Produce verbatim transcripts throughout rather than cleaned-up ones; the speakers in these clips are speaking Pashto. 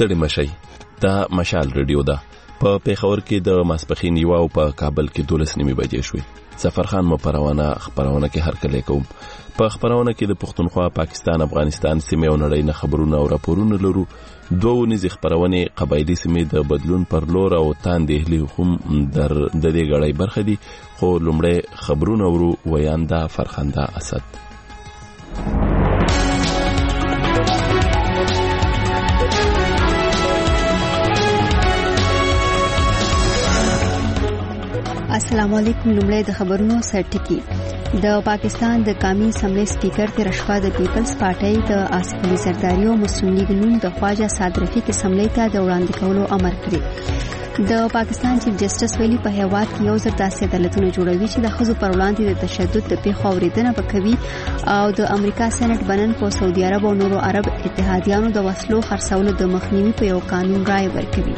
ستړي مشي. دا مشال رادیو ده. په پیښور کې د ماسپخین یو او په کابل کې دولس نیمه بجې شوې. سفرخان مو پروانه خبرونه کې هر کله کوم. په خبرونه کې د پښتونخوا، پاکستان، افغانستان سیمه او نړۍ نه خبرونه او راپورونه لرو. دوه نيزي خبرونه قبایلی سیمه د بدلون پر لور او تاندهلی هم در د دې غړې برخه دي. خو لومړی خبرونه ورو ویاندا فرخنده اسد. السلام علیکم. لومړی د خبرونو سرټکی. د پاکستان د قومي اسمبلی سپیکر تیر شپه د پیپلز پارټي د آصف علي زرداری او مسلم لیگ نون د خواجه سعد رفیق اسمبلی ته د وړاندې کولو امر کړی. د پاکستان چیف جسټس ویلي په هیواد کې یو ځل داسې عدالتونه جوړوي چې د ښځو پر وړاندې د تشدد د پیښو اوریدنه وکوي او د امریکا سېنات بنن په سعودي عرب او نورو عرب اتحادیانو د وسلو خرڅولو د مخنیوي په یو قانون رائے ورکوي.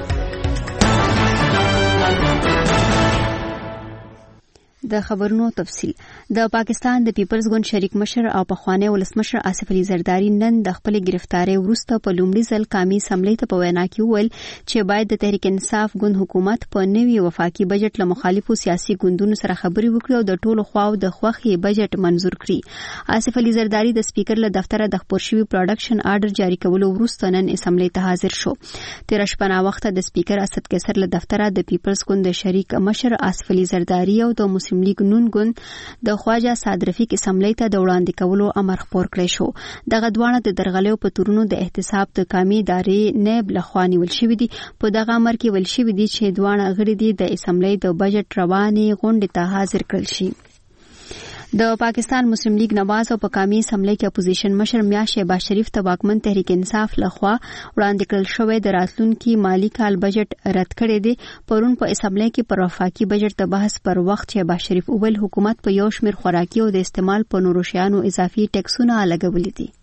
د خبرونو تفصیل. د پاکستان د پیپلز ګوند شریک مشر او پخوانی ولسمشر آصف علي زرداری نن د خپل گرفتاری وروسته په لومړي ځل قومي اسمبلی ته په وینا کې وویل چې باید د تحریک انصاف ګوند حکومت په نوي وفاقي بجټ له مخالفو سیاسي ګوندونو سره خبرې وکړي او د ټولو خواو د خوښي بجټ منزور کړي. آصف علي زرداری د سپیکر له دفتره د خبر شوی پروډکشن آرډر جاری کولو وروسته نن اسمبلی ته حاضر شو. تیر شپه نا وخت د سپیکر اسد کیسر له دفتره د پیپلز ګوند شریک مشر آصف علي زرداری او د مسلم لیگ نون ګوند د خواجه سعد رفیق اسمبلی ته د وړاندې کولو امر خپور کړی شو. دغه دوانه د درغلیو په تورونو د احتساب د قومي ادارې نیب لخوا نیول شوي دي. په دغه امر کې ویل شوي دي چې دوانه غړي دي د اسمبلی د بجټ روانې غونډې ته حاضر کړل شي. د پاکستان مسلم لیگ نواز او په قومي اسمبلی کې اپوزیشن مشر میا شهباز شریف ته واکمن تحریک انصاف لخوا وړاندې کړل شوی د راتلونکي مالی کال بجټ رد کړی دی. پرون په اسمبلی کې پر وفاقي بجټ د بحث پر وخت شهباز شریف وویل حکومت په یو شمېر خوراکي او د استعمال په نورو شیانو اضافي ټیکسونه لګولي دي.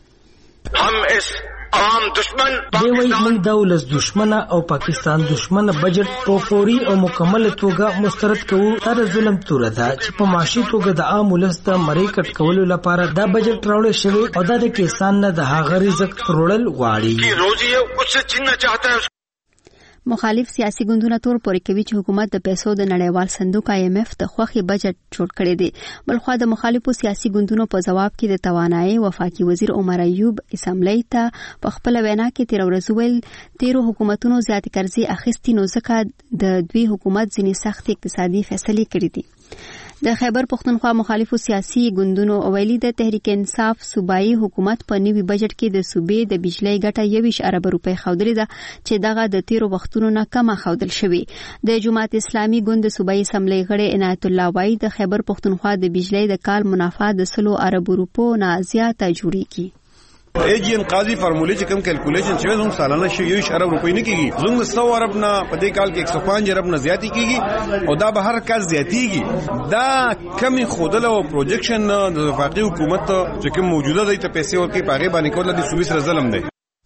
هم اس عام دشمن دی وی موږ د ولس دشمن او پاکستان دشمن بجټ په فوري او مکمل توګه مسترد کوو. تر ظلم تور ده چې په معاشي توګه د عام ولس د مړی کټ کولو لپاره دا بجټ راوړل شوی او دا د کسان نه د هغه رزق ترول غواړي کی روزي اس سے چھیننا چاہتا ہے. مخالف سیاسي ګوندونه تور پورې کوي چې حکومت د پیسو د نړیوال صندوق آی ایم ایف د خوخي بجټ جوړ کړی دی. بلخوا د مخالفو سیاسي ګوندونو په جواب کې د توانایي وفاقي وزیر عمر ایوب اسمبلی ته په خپل وینا کې تیر ورځ ویل تیرو حکومتونو زیات قرضې اخیستي نو ځکه د دوی حکومت ځینې سخت اقتصادي فیصلې کړې دي. د خیبر پښتونخوا مخالفو سیاسي ګوندونو ویلي د تحریک انصاف صوبایي حکومت په نوي بجټ کې د صوبې د بجلی ګټه یویش ارب روپۍ خودلې ده چې دغه د تیرو وختونو نه کمه خودل شوی. د جماعت اسلامي ګوند صوبایي اسمبلی غړي عنایت الله وایي د خیبر پښتونخوا د بجلی د کال منافع د سلو ارب روپو نه زیاته جوړیږي. ایجی انقاضی فارمولې چې کوم کیلکولیشن شوی زموږ سالانه شي یو ارب روپۍ نه کیږي. زموږ سو ارب نه په دې کال کې ایک سو پنځه ارب نه زیاتی کیږي او دا به هر کال زیاتیږي. دا کمی خودله او پروجیکشن د وفاقي حکومت چې کوم موجوده دی ته پیسې ورکړي پاغه باندې کول د صوبې سره ظلم دی.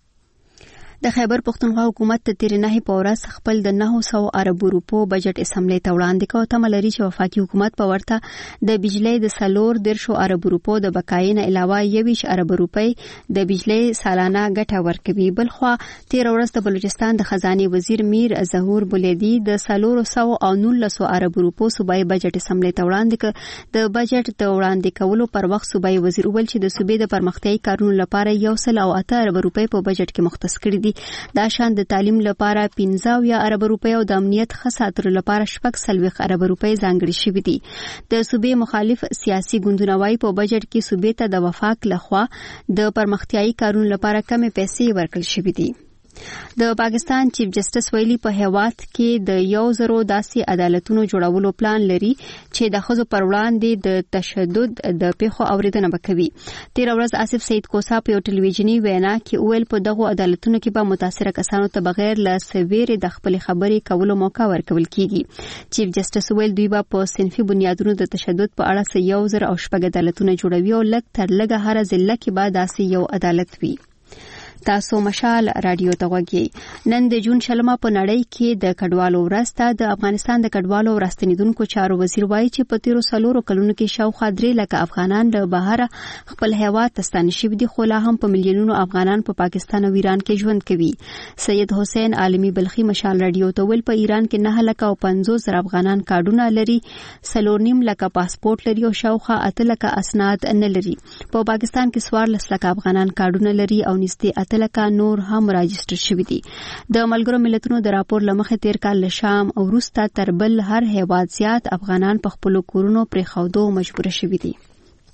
د خیبر پښتونخوا حکومت ته تیر نه په ورځ خپل د نهه سوه ارب روپو بجټ اسمبلی ته وړاندې کوي. تمه لري چې وفاقي حکومت په ورته د بجلی د سلور درشو ارب روپو د بقایې نه علاوه یویش ارب روپۍ د بجلی سالانه ګټه ورکوي. بلخوا تیر ورځ د بلوچستان د خزانه وزیر میر ظهور بولیدی د سلور سوه او نولس ارب روپو صوبایي بجټ اسمبلی ته وړاندې کړ. د بجټ د وړاندې کولو پر وخت صوبایي وزیر وویل چې د صوبې د پرمختیايي کارونو لپاره یو سل او اته ارب روپۍ په بجټ کې مختص کړي دي. دا شان د تعلیم لپاره پنځه یا ارب روپۍ او د امنیت ښه ساتلو لپاره شپږ څلوېښت ارب روپۍ ځانګړي شوي دي. د صوبې مخالف سیاسي ګوندونه وایي په بجټ کې صوبې ته د وفاق لخوا د پرمختیايي کارونو لپاره کمې پیسې ورکړل شوي دي. د پاکستان چیف جسټس ویلي په هیواد کې د یو زرو داسې عدالتونو جوړولو پلان لري چې د ښځو پر وړاندې د تشدد د پیښو اوریدنه وکوي. تیر ورځ آصف سید کوسا په یو ټلویزیونی وینا کې ویل په دغه عدالتونو کې به متاثره کسانو ته بغیر له سویرې د خپل خبرې کولو موقع ورکول کیږي. چیف جسټس ویل دوی به په صنفي بنیادونو د تشدد په اړه یو زر او شپږ عدالتونه جوړوي او لږ تر لږه هر ضلع کې به داسې یو عدالت وي. تاسو مشال رادیو ته وګورئ. نن د جون شلمه په نړۍ کې د کډوالو ورځ ته د افغانستان د کډوالو راستنیدونکو چارو وزیر وایي چې په تیرو څلورو کلونو کې شاوخوا درې لکه افغانان له بهر خپل هیواد ته ستانه شوي دي، خو لا هم په میلیونونو افغانان په پاکستان او ایران کې ژوند کوي. سید حسین عالمی بلخي مشال رادیو ته ویل په ایران کې نه لکه او پنځوس زره افغانان کارډونه لري، څلور نیم لکه پاسپورت لري او شاوخوا اته لکه اسناد نه لري. په پاکستان کې څوارلس لکه افغانان کارډونه لري او نږدې تلکه نور هم راجستر شوی دي. د ملګرو ملتونو د راپور لمخې تیر کال له شام او روستا تر بل هر هیواد زیات افغانان په خپل کورونو پرې خودو مجبور شوي دي.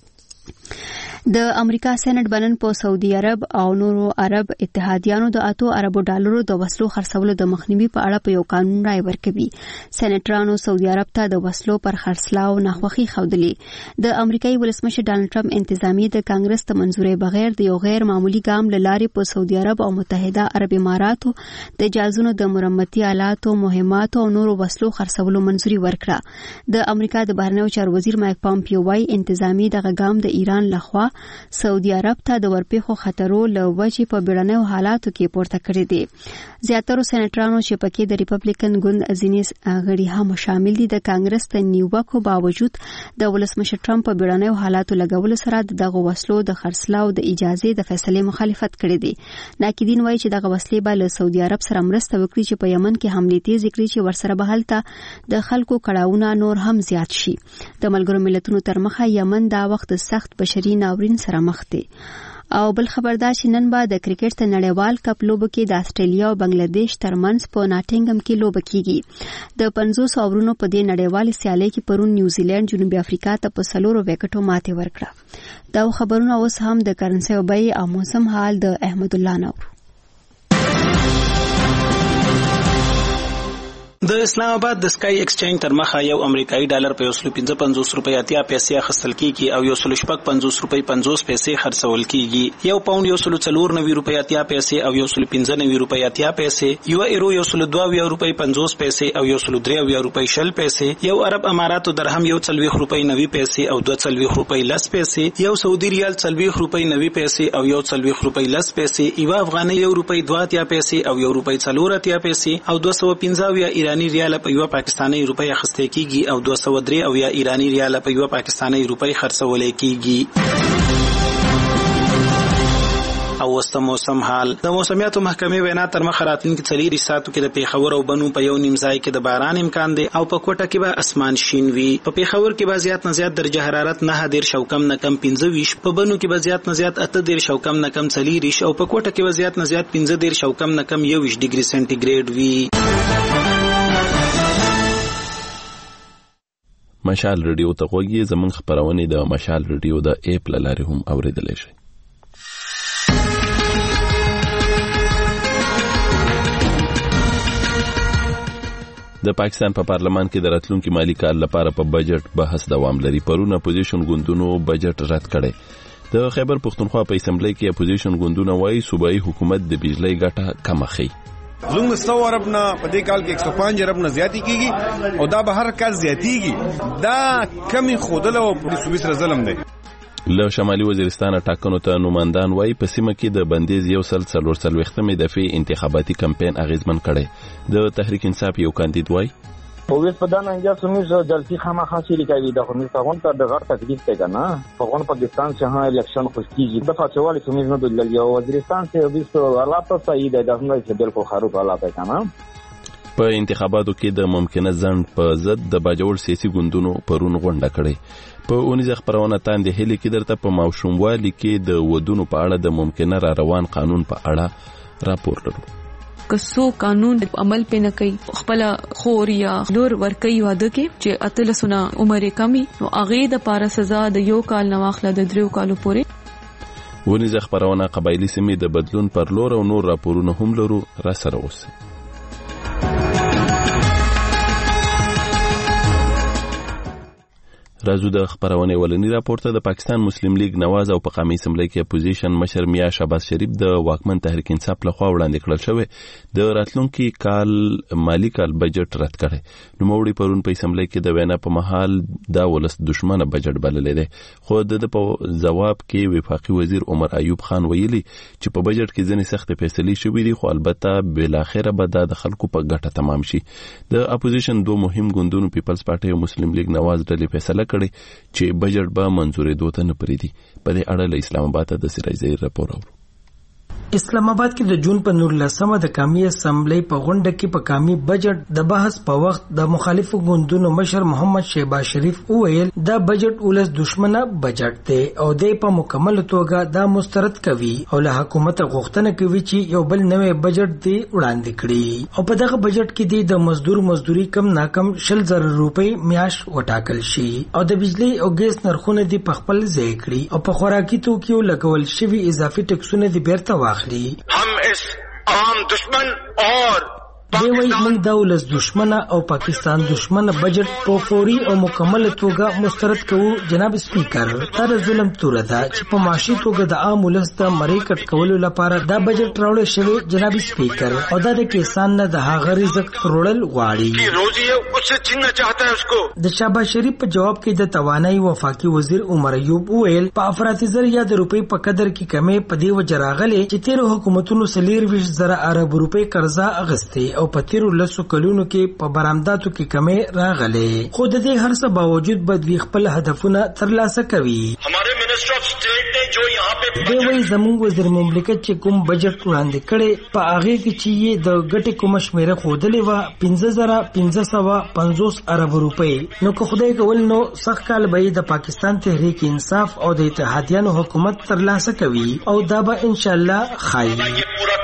د امریکا سېنات بنن په سعودي عرب او نورو عرب اتحادیانو د اتو اربو ډالرو د وسلو خرڅولو د مخنیوي په اړه په یو قانون رائے ورکوي. سېناترانو سعودي عرب ته د وسلو پر خرڅلاو ناخوښي ښودلې. د امریکایي ولسمشر ډانلډ ټرمپ انتظامیه د کانګرس ته منزوري بغیر د یو غیر معمولی ګام له لارې په سعودي عرب او متحده عرب اماراتو د جازونو د مرمتي آلاتو، مهماتو او نورو وسلو خرڅولو منزوري ورکړه. د امریکا د بهرنیو چارو وزیر مایک پامپیو وايي انتظامیه دغه ګام د ایران لخوا سعودي عرب ته د ورپېښو خطرو له وجې په بیړنیو حالاتو کې پورته کړی دی. زیاترو سېناترانو چې پکې د ریپبلیکن ګوند ځینې غړي هم شامل دي د کانګرس د نیوکو باوجود د ولسمشر ټرمپ په بیړنیو حالاتو لګولو سره دغه وسلو د خرڅلاو د اجازې د فیصلې مخالفت کړی دی. ناقدین وایي چې دغه وسلې به له سعودي عرب سره مرسته وکړي چې په یمن کې حملې تیز کړي چې ورسره به هلته د خلکو کړاوونه نور هم زیات شي. د ملګرو ملتونو تر مخه یمن دا وخت سخت بشري ناورین سره مخ دی. او بل خبردار چې نن به د کرکټ ته نړیوال کپ لوبه کې د استرالیا او بنگلاديش ترمنځ په ناټینګم کې لوبه کیږي. د پنځوس اوورونو په دې نړیوال سیالۍ کې پرون نیوزیلند جنوبي افریقا ته په څلورو وکټو ماتې ورکړه. دا خبرونه اوس هم د کرنسي او بیې او موسم حال د احمد الله نور. د اسلام آباد د سکای ایکسچینج تر مخه یو امریکایي ډالر په یو سل پنځه پنځوس روپۍ اتیا پیسې اخیستل کیږي او یو سل شپږ پنځوس روپۍ پنځوس پیسې خرڅول کیږي. یو پاوند یو سل څلور نوي روپۍ اتیا پیسې او یو سل پنځه نوي روپۍ اتیا پیسې، یو ایرو یو سل دوه اویا روپۍ پنځوس پیسې او یو سل درې اویا روپۍ شل پیسې، یو عرب اماراتو درهم یو څلوېښت روپۍ نوي پیسې او دوه څلوېښت روپۍ لس پیسې، یو سعودي ریال څلوېښت روپۍ نوي پیسې او یو څلوېښت روپۍ لس پیسې، یو افغاني یو روپۍ دوه اتیا پیسې او یو روپۍ څلور اتیا پیسې او دوه سوه پنځه اویا ایراني ریال په یو پاکستاني روپۍ اخیستل کیږي او دوه سوه درې اویا ایراني ریال په یو پاکستاني روپۍ خرڅول کیږي. او وسته موسم حال. د موسمیاتو محکمې وینا تر مخه راتلونکي څلور ساعتو کې د پیښور او بنو په یو نیم ځای کې د باران امکان دی او په کوټه کې به اسمان شین وي. په پیښور کې به زیات نه زیات درجه حرارت نه دیر شو کم نه کم پنځه ویش، په بنو کې به زیات نه زیات اته دیر شو کم نه کم څلوریش او په کوټه کې به زیات نه زیات پنځه دیر شو کم نه کم یوویش ډیګري سنټیګریډ وي. مشال رادیو ته غوږی زمونږ خبرونه د مشال رادیو د اپ لاره هم اوریدلای شئ. د پاکستان په پا پارلمان کې د راتلونکي مالی کال لپاره په بجټ بحث دوام لري. پرون اپوزیشن ګوندونو بجټ رد کړي. د خیبر پښتونخوا په اسمبلی کې اپوزیشن ګوندونه وایي صوبایي حکومت د بجلی ګټه کم اخی. زموږ سو ارب نه په دې کال کې ایک سو پنځه ارب نه زیاتی کیږي او دا به هر کال زیاتیږي. دا کمی خودله او په صوبې سره ظلم دی. له شمالي وزیرستان ټاکنو ته نوماندان وایي په سیمه کې د بندیز یو سل څلور څلوېښتمې دفعې انتخاباتي کمپاین اغیزمن کړي. د تحریک انصاف یو کاندید وایي اوس په دغه انجاز سمېز جلسې خامخا شي کوي د خو مستغون ته د غړ تکلیف دی کنه په غون پاکستان څخه الیکشن خوشتيږي د فاصله سمېز نه د یو وزیرستان څخه وستو حالات صحیح دی د نه چې بالکل خراب حالات کنه. په انتخاباتو کې د ممکنه ځند په ضد د باجوړ سیاسي ګوندونو پرون غونډه کړې. په اونیزه خبرونه تاندې هلي کې درته په ماشوموالي کې د ودونو په اړه د ممکنه را روان قانون په اړه راپور لرو. کسو قانون عمل پې نه کوي خپل خور یا لور ورکوي واده کې چې اتلسونه عمر کمی نو هغه د پاره سزا د یو کال نه واخله د دریو کالو پورې. ونیزه خبرونه قبایلی سیمې د بدلون پر لور او نور راپورونه هم لرو. را سره اوسئ. راځو د خبرونه ولنی راپورته د پاکستان مسلم لیگ نواز او په قومي اسمبلی کې اپوزیشن مشر میا شهباز شریف د واکمن تحریک انصاف لخوا وړاندې کړل شوی د راتلونکي کال مالی کال بجټ رد کړي نو موړي پرون په اسمبلی کې د وینا په محل دا ولس دشمنه بجټ بللې ده خو د په جواب کې وفاقي وزیر عمر ایوب خان ویلي چې په بجټ کې ځنې سخت فیصلې شوې دي خو البته بل اخره به د خلکو په ګټه تمام شي د اپوزیشن دوه مهم ګوندونو پیپلز پارټي او مسلم لیگ نواز ډلې فیصله کړي چې بجټ به منځورې دوته نه پریدي په دې اړه له اسلام آباد ته د سراج زهیر راپور اورو اسلام آباد کې د جون په نولسمه د قومي اسمبلی په غونډه کې په قومي بجټ د بحث په وخت د مخالفو ګوندونو مشر محمد شهباز شریف وویل دا بجټ ولس دشمنه بجټ دی او د په مکمل توګه دا مسترد کوي او له حکومت غوښتنه کوي چې یو بل نوې بجټ دی وړاندې کړي او په دغه بجټ کې دی د مزدور مزدوري کم ناکم شل زره روپۍ میاش وټاکل شي او د بجلی او ګیس نرخونه دی په خپل ځای کړي او په خوراکي توکیو لګول شوی اضافي ټکسونه دی بیرته واخلي हम इस आम दुश्मन और دی وی موږ د ولس دشمنه او پاکستان دشمنه بجټ په فوري او مکمل توګه مسترد کوو جناب سپیکر تر ظلم توره ده چې په معاشي توګه د عام ولس د مری کټ کولو لپاره دا بجټ راوړل شوی جناب سپیکر او دا د کسان نه د هغه رزق ترول غواړي روزي اس سے چھیننا چاہتا ہے اس کو د شهباز شریف په جواب کې د توانایي وفاقي وزیر عمر ایوب ویل په افراطي زر یا د روپۍ په قدر کې کمې په دی وجه راغلي چې تیر حکومتونو سلیر ویش زره ارب روپۍ قرضه اغستې او په تیرو لسو کلونو کې په برآمداتو کې کمې راغلې خو د دې هر څه باوجود بدوی خپل هدفونه ترلاسه کوي ہمارے منسٹر اف سٹیٹ نے جو یہاں پہ دی وی زموږ وزیر مملکت چې کوم بجټ وړاندې کړي په هغه کې چې یې د ګټې کوم شمیره خودلې و پنځه زره پنځه سوه پنځوس ارب روپۍ نو که خدای کول نو سخت کال به د پاکستان تحریک انصاف او د اتحادیانو حکومت ترلاسه کوي او دا به ان شاء الله خایي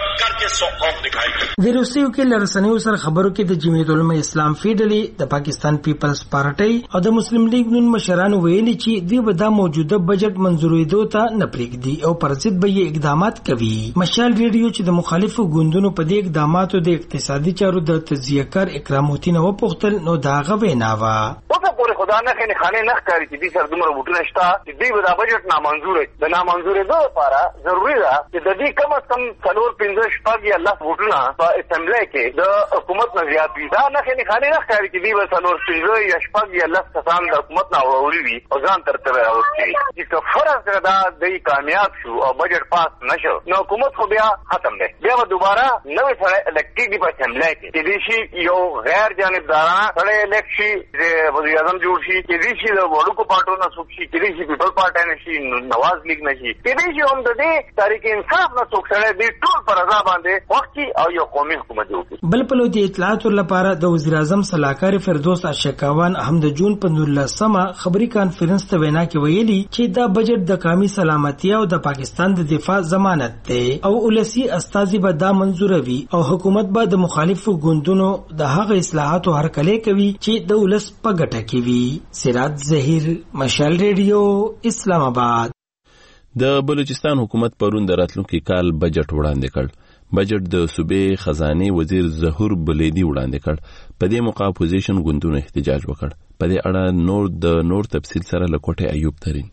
د روسیو کې لرسنیو سره خبرو کې د جمعیت العلماء اسلام فیډلې د پاکستان پیپلز پارټي او د مسلم لیگ نون مشرانو ویلي چې دوی به دا موجوده بجټ منځورېدو ته نه پرېږدي او پر ضد به یې اقدامات کوي مشال ریډیو چې د مخالفو ګوندونو په دې اقداماتو د اقتصادي چارو د تجزیه کار اکرام الدین وپوښتل نو دا هغه وینا وه اوسه پورې خدا نه خني خانه نه ښکاري چې دې سره دومره وټونه شته چې دوی به دا بجټ نامنظور د نامنظورېدو لپاره ضروري ده چې د دې کم از کم څلور پنځه شپږ یا لس وټونه په اسمبلی کې د حکومت نه زیات وي دا نه خني خانه نه ښکاري چې دوی به څلور پنځه یا شپږ یا لس کسان د حکومت نه وړي وي او ځان ترتیب راوړي چې که فرض کړه دا دوی کامیاب شو او بجټ پاس نشو نو حکومت خو بیا ختم دی بیا به دوباره نوې سره الکټیږي په اسمبلی کې چې دې شي یو غیر جانبدارانه سره الک شي چې وزیر اعظم جوړ شي چې دې شي د وړوکو پارټو نه څوک شي چې دې شي پیپل پارټي نه شي نواز لیگ نه شي چې دې شي هم د دې تحریک انصاف نه څوک سره دې ټول پر رضا باندې وخت او یو قومي حکومت جوړ بل په لوی اطلاعات لپاره د وزیر اعظم صلاحکار فردوس اشکاوان هم د جون په نولسمه خبري کانفرنس ته وینا کې ویلي چې دا بجټ د قومي سلامتیا او د پاکستان د دفاع ضمانت دی او ولسی استازي به دا منزوروي او حکومت به د مخالفو ګوندونو د هغه اصلاحاتو هرکلی کوي چې د ولس په ګټه کې وي سراج زهیر مشال ریډیو اسلام آباد د بلوچستان حکومت پرون د راتلونکي کال بجټ وړاندې کړ بجټ د صوبې خزانه وزیر ظهور بلیدي وړاندې کړ په دې موقع اپوزیشن ګوندونو احتجاج وکړ په دې اړه نور د نور تفصیل سره لکوټه ایوب ترين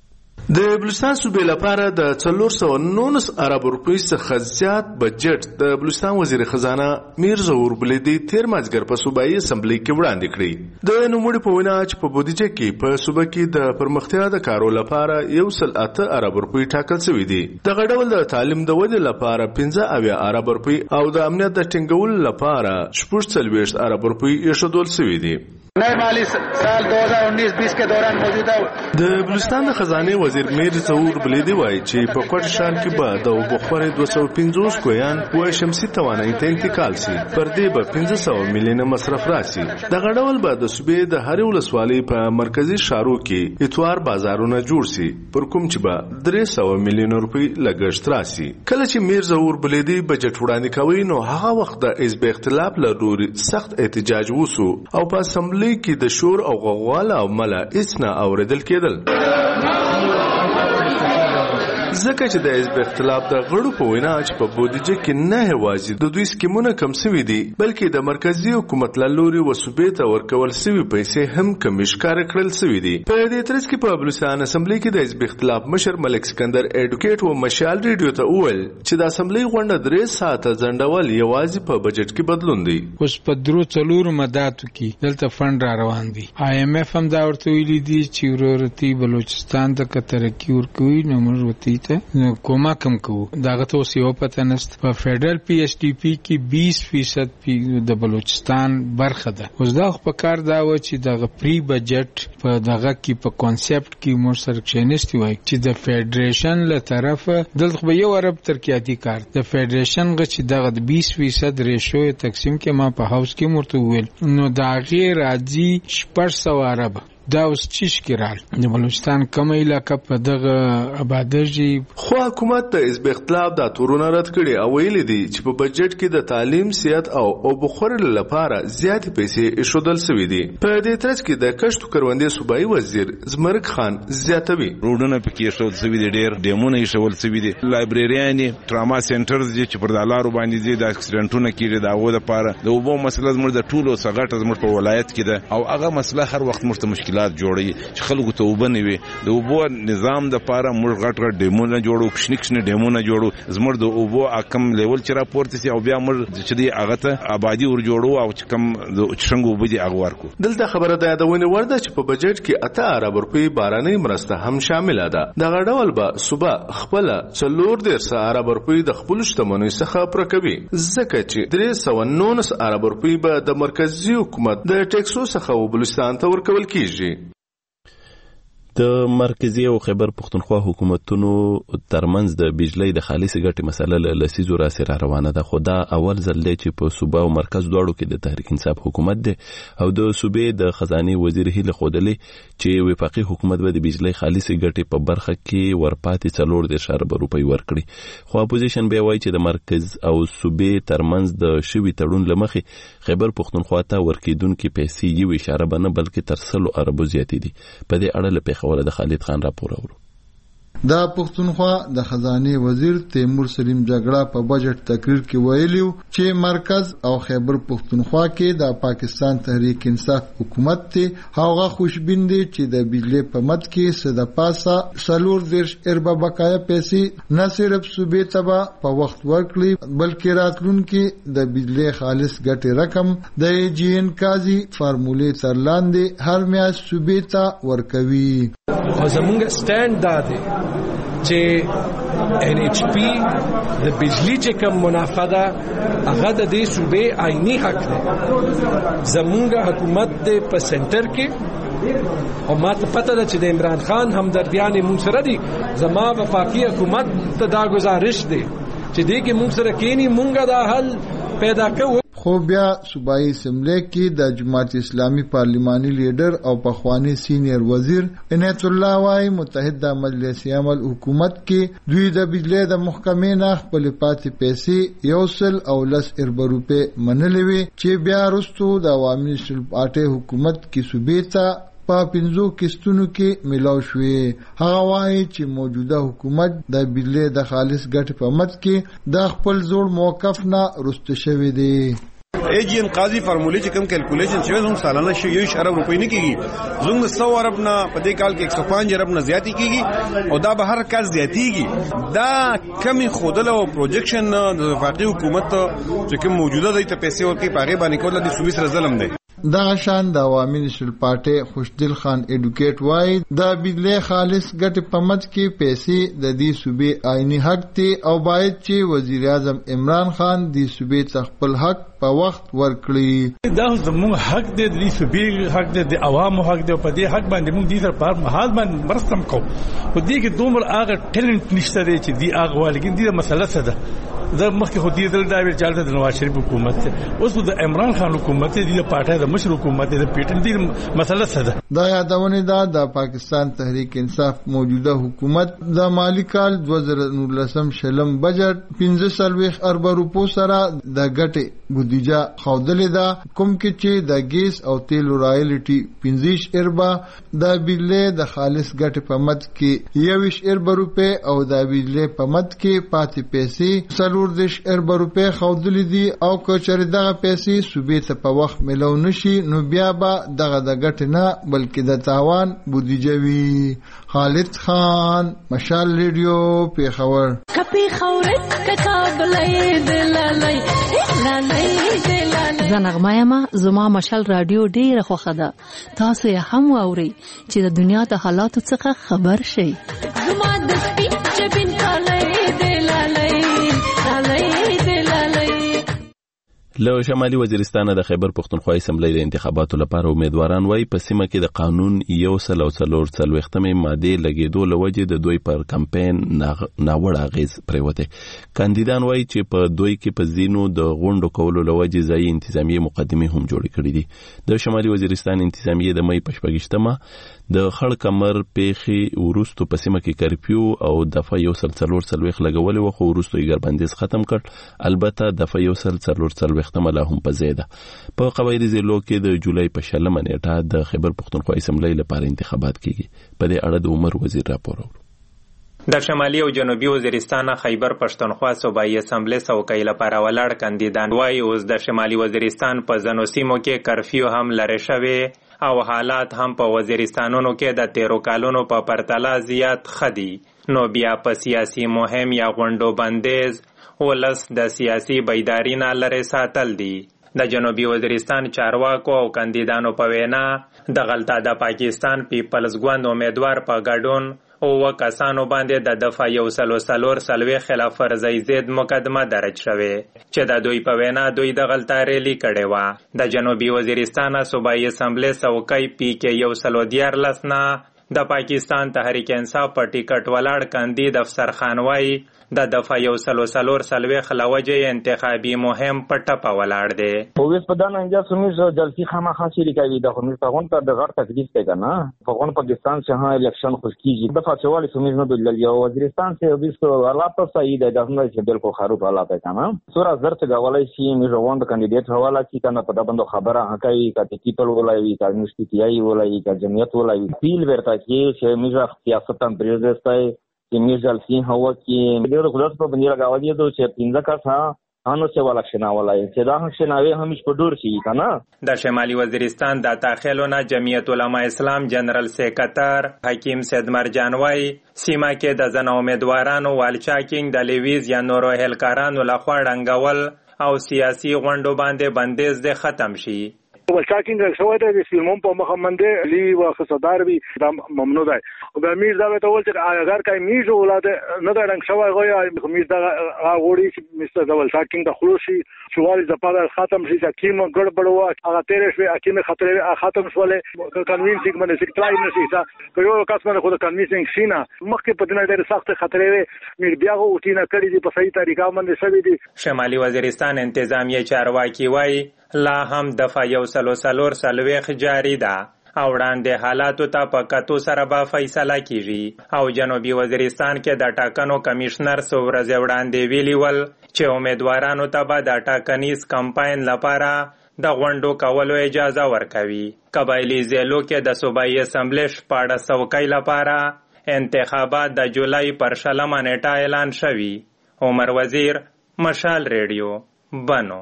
د بلوچستان صوبې لپاره د څلور سوه نولس ارب روپۍ څخه زیات بجټ د بلوچستان وزیر خزانه میر ظهور بلیدي تیر مازیګر په صوبایي اسمبلی کې وړاندې کړی د نوموړي په وینا چې په بودیجه کې په صوبه کې د پرمختیا د کارو لپاره یو سل اته ارب روپۍ ټاکل شوی دی دغه ډول د تعلیم د ودې لپاره پنځه اویا ارب روپۍ او د امنیت د ټینګولو لپاره شپږ څلوېښت ارب روپۍ ایښودل شوي دي नए माली साल दो हज़ार उन्नीस बीस के दौरान मौजूदा د بلوچستان د خزانه وزیر میر ظهور بلیدي وایي چې په کوټ شهر کې به د اوبو خورې دوه سوه پنځوس کویان و شمسي توانایي ته انتقال شي پر دې به پنځه سوه میلیونه مصرف راسي دغه ډول به د صوبې د هرې ولسوالۍ په مرکزي ښارو کې اتوار بازارونه جوړ شي پر کوم چې به درې سوه میلیونه روپۍ لګښت راسي کله چې میر ظهور بلیدي بجټ وړاندې کوي نو هغه وخت د حزب اختلاف له لوري سخت احتجاج وسو او په اسمبلی کې د شور او غوغا له امله هیڅ نه اورېدل کېدل ځکه چې د حزب اختلاف د غړو په وینا چې په بودیجه کې نه یوازې د دوی سکیمونه کم شوي دي بلکې د مرکزی حکومت له لوري وسوبې ته ورکول شوي پیسې هم کمې ښکاره کړل شوي دي. په دې ترڅ کې په بلوچستان اسمبلی کې د حزب اختلاف مشر ملک سکندر ایډوکیټ و مشال ریډیو ته وویل چې د اسمبلی غونډه درې ساعته ځنډول یوازې په بجټ کې بدلون دی. اوس په درو څلورو مداتو کې دلته فند را روان دي. آی ایم ایف هم دا ورته ویلي دي چې ورورتي بلوچستان ته که ترقي ورکوي نو موږ ورته ته کومک هم کوو. دغه ته اوس یو پته نشته. په فیډرل پی ایس ډي پي کې بیس فیصد د بلوچستان برخه ده. اوس دا خو په کار دا و چې دغه پری بجټ په دغه کې په کانسپټ کې موږ سره کښېنستي وای چې د فیډریشن له طرفه دلته به یو ارب ترقیاتي کار د فیډریشن غ چې دغه د بیس فیصد ریشو تقسیم کې ما په هاوس کې مرته ویل نو دا غیر راځي شپږ سوه ارب دا اوس چیش کېرال د بلوچستان کومه علاقه په دغه آبادیږي. خو حکومت د حزب اختلاف دا تورونه رد کړي او ویلي دي چې په بجټ کې د تعلیم صحت او اوبو خورلو لپاره زیاتې پیسې ایښودل شوي دي. په دې ترڅ کې د کښت کروندې صوبایي وزیر زمرک خان زیاتوي روډونه پکې ایښودل شوي دي، ډېر ډیمونه ایښودل شوي دي، لایبرریانې ټراما سنټرز دي چې پر د لارو باندې دي د اکسیډنټونه کېږي د هغو دپاره د اوبو مسله زموږ د ټولو څه غټه زموږ په ولایت کې ده او هغه مسله هر وخت موږ ته مشکل جوړي چې خلکو ته اوبه نه وي. د اوبو نظام د پاره موږ غټ غټ ډیمونه جوړو، کښنی کښنی ډیمونه جوړو، زموږ د اوبو کم لیول چې راپورته سي او بیا موږ چې دی هغه ته آبادی ور جوړو او چې کم د څنګه اوبه دي هغه ورکو. دلته خبره ده یادونه ورده چې په بجټ کې اته ارب روپۍ باراني مرسته هم شامل ده. دغه ډول به صوبه خپل څلور دېرش ارب روپۍ د خپل شتمنۍ څخه پرکوي ځکه چې درې سوه نولس ارب روپۍ به د مرکزی حکومت د ټیکسو څخه بلوچستان ته ورکول کیږي. د مرکزی او خیبر پښتونخوا حکومتونو ترمنځ د بجلی د خالص ګټې مسله له لسیزو راځي را روانه ده، خو دا اول ځل دی چې په صوبه او مرکز دواړو کې د تحریک انصاف حکومت دی او د صوبې د خزانه وزیر هیله خودلې چې وفاقي حکومت به د بجلی خالص ګټې په برخه کې ورپاتې څلور دېرش ارب روپۍ ورکړي. خو اپوزیشن به وایي چې د مرکز او صوبې ترمنځ د شوي تړون لمخې خیبر پښتونخوا ته ورکیدونکې پیسې یو اشاره به نه بلکې تر سلو اربو زیاتې دي. په دې اړه له خبره د خالد خان راپور اورو. دا پښتونخوا د خزانه وزیر تیمور سلیم جګړه په بجټ تقریر کې ویلیو چې مرکز او خیبر پښتونخوا کې د پاکستان تحریک انصاف حکومت ته هغه خوشبین دي چې د بجلی په مد کې سده پاسه سلور دیرش اربا بقایا پیسې نه صرف صوبې ته په وخت ورکړي بلکې راتلونکي د بجلی خالص ګټې رقم د جی ان قاضي فارمولې تر لاندې هر میاشت صوبې ته ورکوي. او زمونږ سټاند دا دی چې ان ایچ پی د بجلی چې کوم منافع ده هغه د دې صوبې آئینی حق ده. زمونږ حکومت د په سنټر کې او ما ته پته ده چې د عمران خان همدردیان مونږ سره دي. زما وفاقي حکومت ته دا گزارش دی چې دې کې مونږ سره کینی مونږه دا حل پیدا کوو. خو بیا صوبایي اسمبلی کې د جماعت اسلامي پارلماني لیډر او پخوانی سینیر وزیر عنایت الله وايي متحده مجلس عمل حکومت کې دوی د بجلی د محکمې نه خپل پاتې پیسې یو سل او لس ارب روپۍ منلې وي چې بیا وروسته د عوامي نېشنل پارټي حکومت کې صوبې ته په پنځو کستونو کې ملاو شوې. هغه وایي چې موجوده حکومت د بجلی د خالص ګټې په مد کې د خپل زوړ موقف نه رسته شوی دی. ای جی ان قاضي فارمولې چې کوم کیلکولیشن شوی زموږ سالانه شي یو ارب روپۍ نه کیږي، زموږ سو ارب نه په دې کال کې ایک سو پنځه ارب نه زیاتی کیږي او دا به هر کال زیاتیږي. دا کمی خودل او پروجیکشن د وفاقي حکومت چې کوم موجوده دی ته پیسې ورکړي پاغه باندې کول د صوبې سره ظلم دی. دا شان د عوامي نېشنل پارټي خوشدل خان ایډوکیټ وایي د بجلی خالص ګټې په مد کې پیسې د دې صوبې آئینی حق دی او باید چې وزیر اعظم عمران خان د صوبې څخه خپل حق په وخت ورکړي. دا زموږ حق دی، د صوبې حق دی، د عوامو حق دی. په دې حق باندې موږ دې سره په محال باندې مرسته کوو. په دې کې دومره هغه ټیلنټ نشته دی چې دې هغه والګین دې مسله څه ده. دا مخکې خو دې دل دا ویل چالت د نواز شریف حکومت اوس د عمران خان حکومت دی، د پارټي د مشر حکومت دی، د پیټن دی مسله څه ده. دا یادونه ده د پاکستان تحریک انصاف موجوده حکومت د مالی کال دوه زره نولسم شلم بجټ پنځه سلويخ ارب روپو سره د ګټې بودیجه خودلې ده، کوم کې چې د ګیس او تیلو رایلټي پنځه اربه، د بجلی د خالص ګټې په مد کې یویش اربه روپۍ او د بجلی په مد کې پاتې پیسې څلور دېرش اربه روپۍ خودلې دي. او که چېرې دغه پیسې صوبې ته په وخت میلاو نشي نو بیا به دغه د ګټې نه بلکې د تاوان بودیجه وي. خالد خان، مشال ریډیو، پیښور. زنغمه یما زما مشال رادیو ډیره خوښه ده. تاسو یې هم واورئ چې د دنیا د حالاتو څخه خبر شئ. زما د سپي جبین کالی دی لالی لالی دی لالی. له شمالي وزیرستان د خیبر پښتونخوا اسمبلی د انتخاباتو لپاره امیدواران وایي په سیمه کې د قانون یو سل او څلور څلوېښتمې مادې لګېدو له وجې د دوی پر کمپاین ناوړه اغېز پرېوتی. کاندیدان وایي چې په دوی کې په ځینو د غونډو کولو له وجې ځایي انتظامیې مقدمې هم جوړې کړې دي. د شمالي وزیرستان انتظامیې د مۍ په شپږیشتمه د خړ کمر پیښې وروستو په سیمه کې کرفیو او دفعه یو سل څلور څلوېښت لګولې وه، خو وروستو یې ګربندیز ختم کړ. البته دفعه یو سل څلور څلوېښتمه لا هم په ځای ده. په قبایلي ضلعو کې د جولای په شلمه نیټه د خیبر پښتونخوا اسمبلی لپاره انتخابات کیږي. په دې اړه د عمر وزیر راپور اورو. د شمالي او جنوبي وزیرستان خیبر پښتونخوا صوبایي اسمبلی څوکۍ لپاره ولاړ کاندیدان وایي اوس د شمالي وزیرستان په ځینو سیمو کې کرفیو هم لرې شوی او حالات هم په وزیرستانونو کې د تیرو کالونو په پرتله زیات ښه دي. نو بیا په سیاسي مهم یا غونډو بندیز ولس د سیاسي بیداري نه لرې ساتل دي. د جنوبي وزیرستان چارواکو او کاندیدانو په وینا دغلته د پاکستان پیپلز ګوند امیدوار په ګډون اووه کسانو باندې د دفعه یو سل او څلور څلوېښت خلاف ورزۍ ضد مقدمه درج شوې چې د دوی په وینا دوی دغلته ریلي کړې وه. د جنوبي وزیرستان صوبایي اسمبلی څوکۍ پی کې یو سل او دیارلس نه د پاکستان تحریک انصاف په ټیکټ ولاړ کاندید افسر خان وایي د دفعه یو سل او څلور څلوېښت له وجې انتخابي مهم په ټپه ولاړ دی. اوس په دغه انجا سمیز جلسې خامخا شریک کوي د خو په غون ته د غړ تکلیف دی کنه په غون پاکستان څخه الیکشن خوش کیږي د فاصله سمیز نه د یو وزیرستان څخه بیسو حالات صحیح دی د نه چې بالکل خراب حالات کنه سورا زرت غوالای شي میز وند کاندیدټ حواله کی کنه په دبندو خبره هکای کته کیپل ولای کا مشتیای ولای کا جمعیت ولای پیل ورته کی چې میز سیاست هم پریزستای چې میز جلسې هوا کې د خلاص په باندې راغلي دي چې پینځه کسه انو څه ولا شنه ولای چې دا شناوي همیش په ډور شي کنه. د شمالي وزیرستان د داخلونه جمعیت علما اسلام جنرال سیکریټر حکیم سید مرجان وای سیمه کې د ځنو امیدوارانو والچاکینګ د لیویز یا نورو هلکارانو لخوا ډنګول او سیاسي غونډو باندې بندیز د ختم شي. والچاکینګ شوی دی د سیمون په مخ باندې لی وخصدار وی دا ممنوع دی او د امیر دا ته ول چې اگر کای میز ولادت نه دا رنګ شوی غوي امیر دا غوړي چې مستر د والچاکینګ د خلوصي شوالي د پاره ختم شي چې کیم ګړبړ و هغه تیرې شوی اکیمه خطر ختم شوله کنوینسینګ باندې سیکټرای نه شي چې یو کس باندې خو د کنوینسینګ سینا مخکې په دنیا ډېر سخت خطر وي میر بیا غو ټینه کړی دی په صحیح طریقه باندې سوي دي. شمالي وزیرستان انتظامیه چارواکي وای لا هم دفعه یو سل او څلور څلوېښت جاری ده او وړاندې حالاتو ته په کتو سره به فیصله کیږي. او جنوبي وزیرستان کې د ټاکنو کمشنر څو ورځې وړاندې ویلي ول چې امیدوارانو ته به د ټاکنیز کمپاین لپاره د غونډو کولو اجازه ورکوي. قبایلي ضلعو کې د صوبایي اسمبلی شپاړس څوکۍ لپاره انتخابات د جولای پر شلمه نیټه اعلان شوي. عمر وزیر، مشال ریډیو، بنو.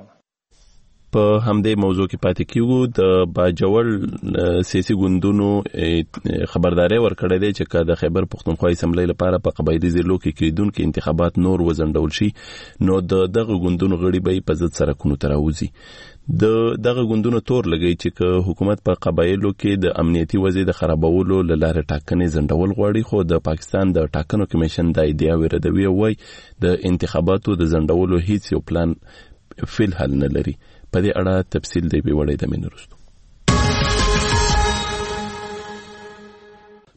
په همدې موضوع کې پاتې کیږو. د باجوړ سیاسي ګوندونو خبرداري ورکړې ده چې د خیبر پښتونخوا اسمبلی لپاره په قبایلي ضلعو کې کېدونکو انتخابات نور وزندول شي نو د دغه ګوندونو غړي به په ضد سرکونو تراوزي. د دغه ګوندونو تور لګي چې حکومت په قبایلو کې د امنیتي وضعیت د خرابولو لاره ټاکنې زندول غواړي، خو د پاکستان د ټاکنو کمیشن د ایډیا وردوي وای د انتخاباتو د زندولو هیڅ یو پلان فل حل نه لري. په دې اړه تفصیل دی به وړي د منورستو.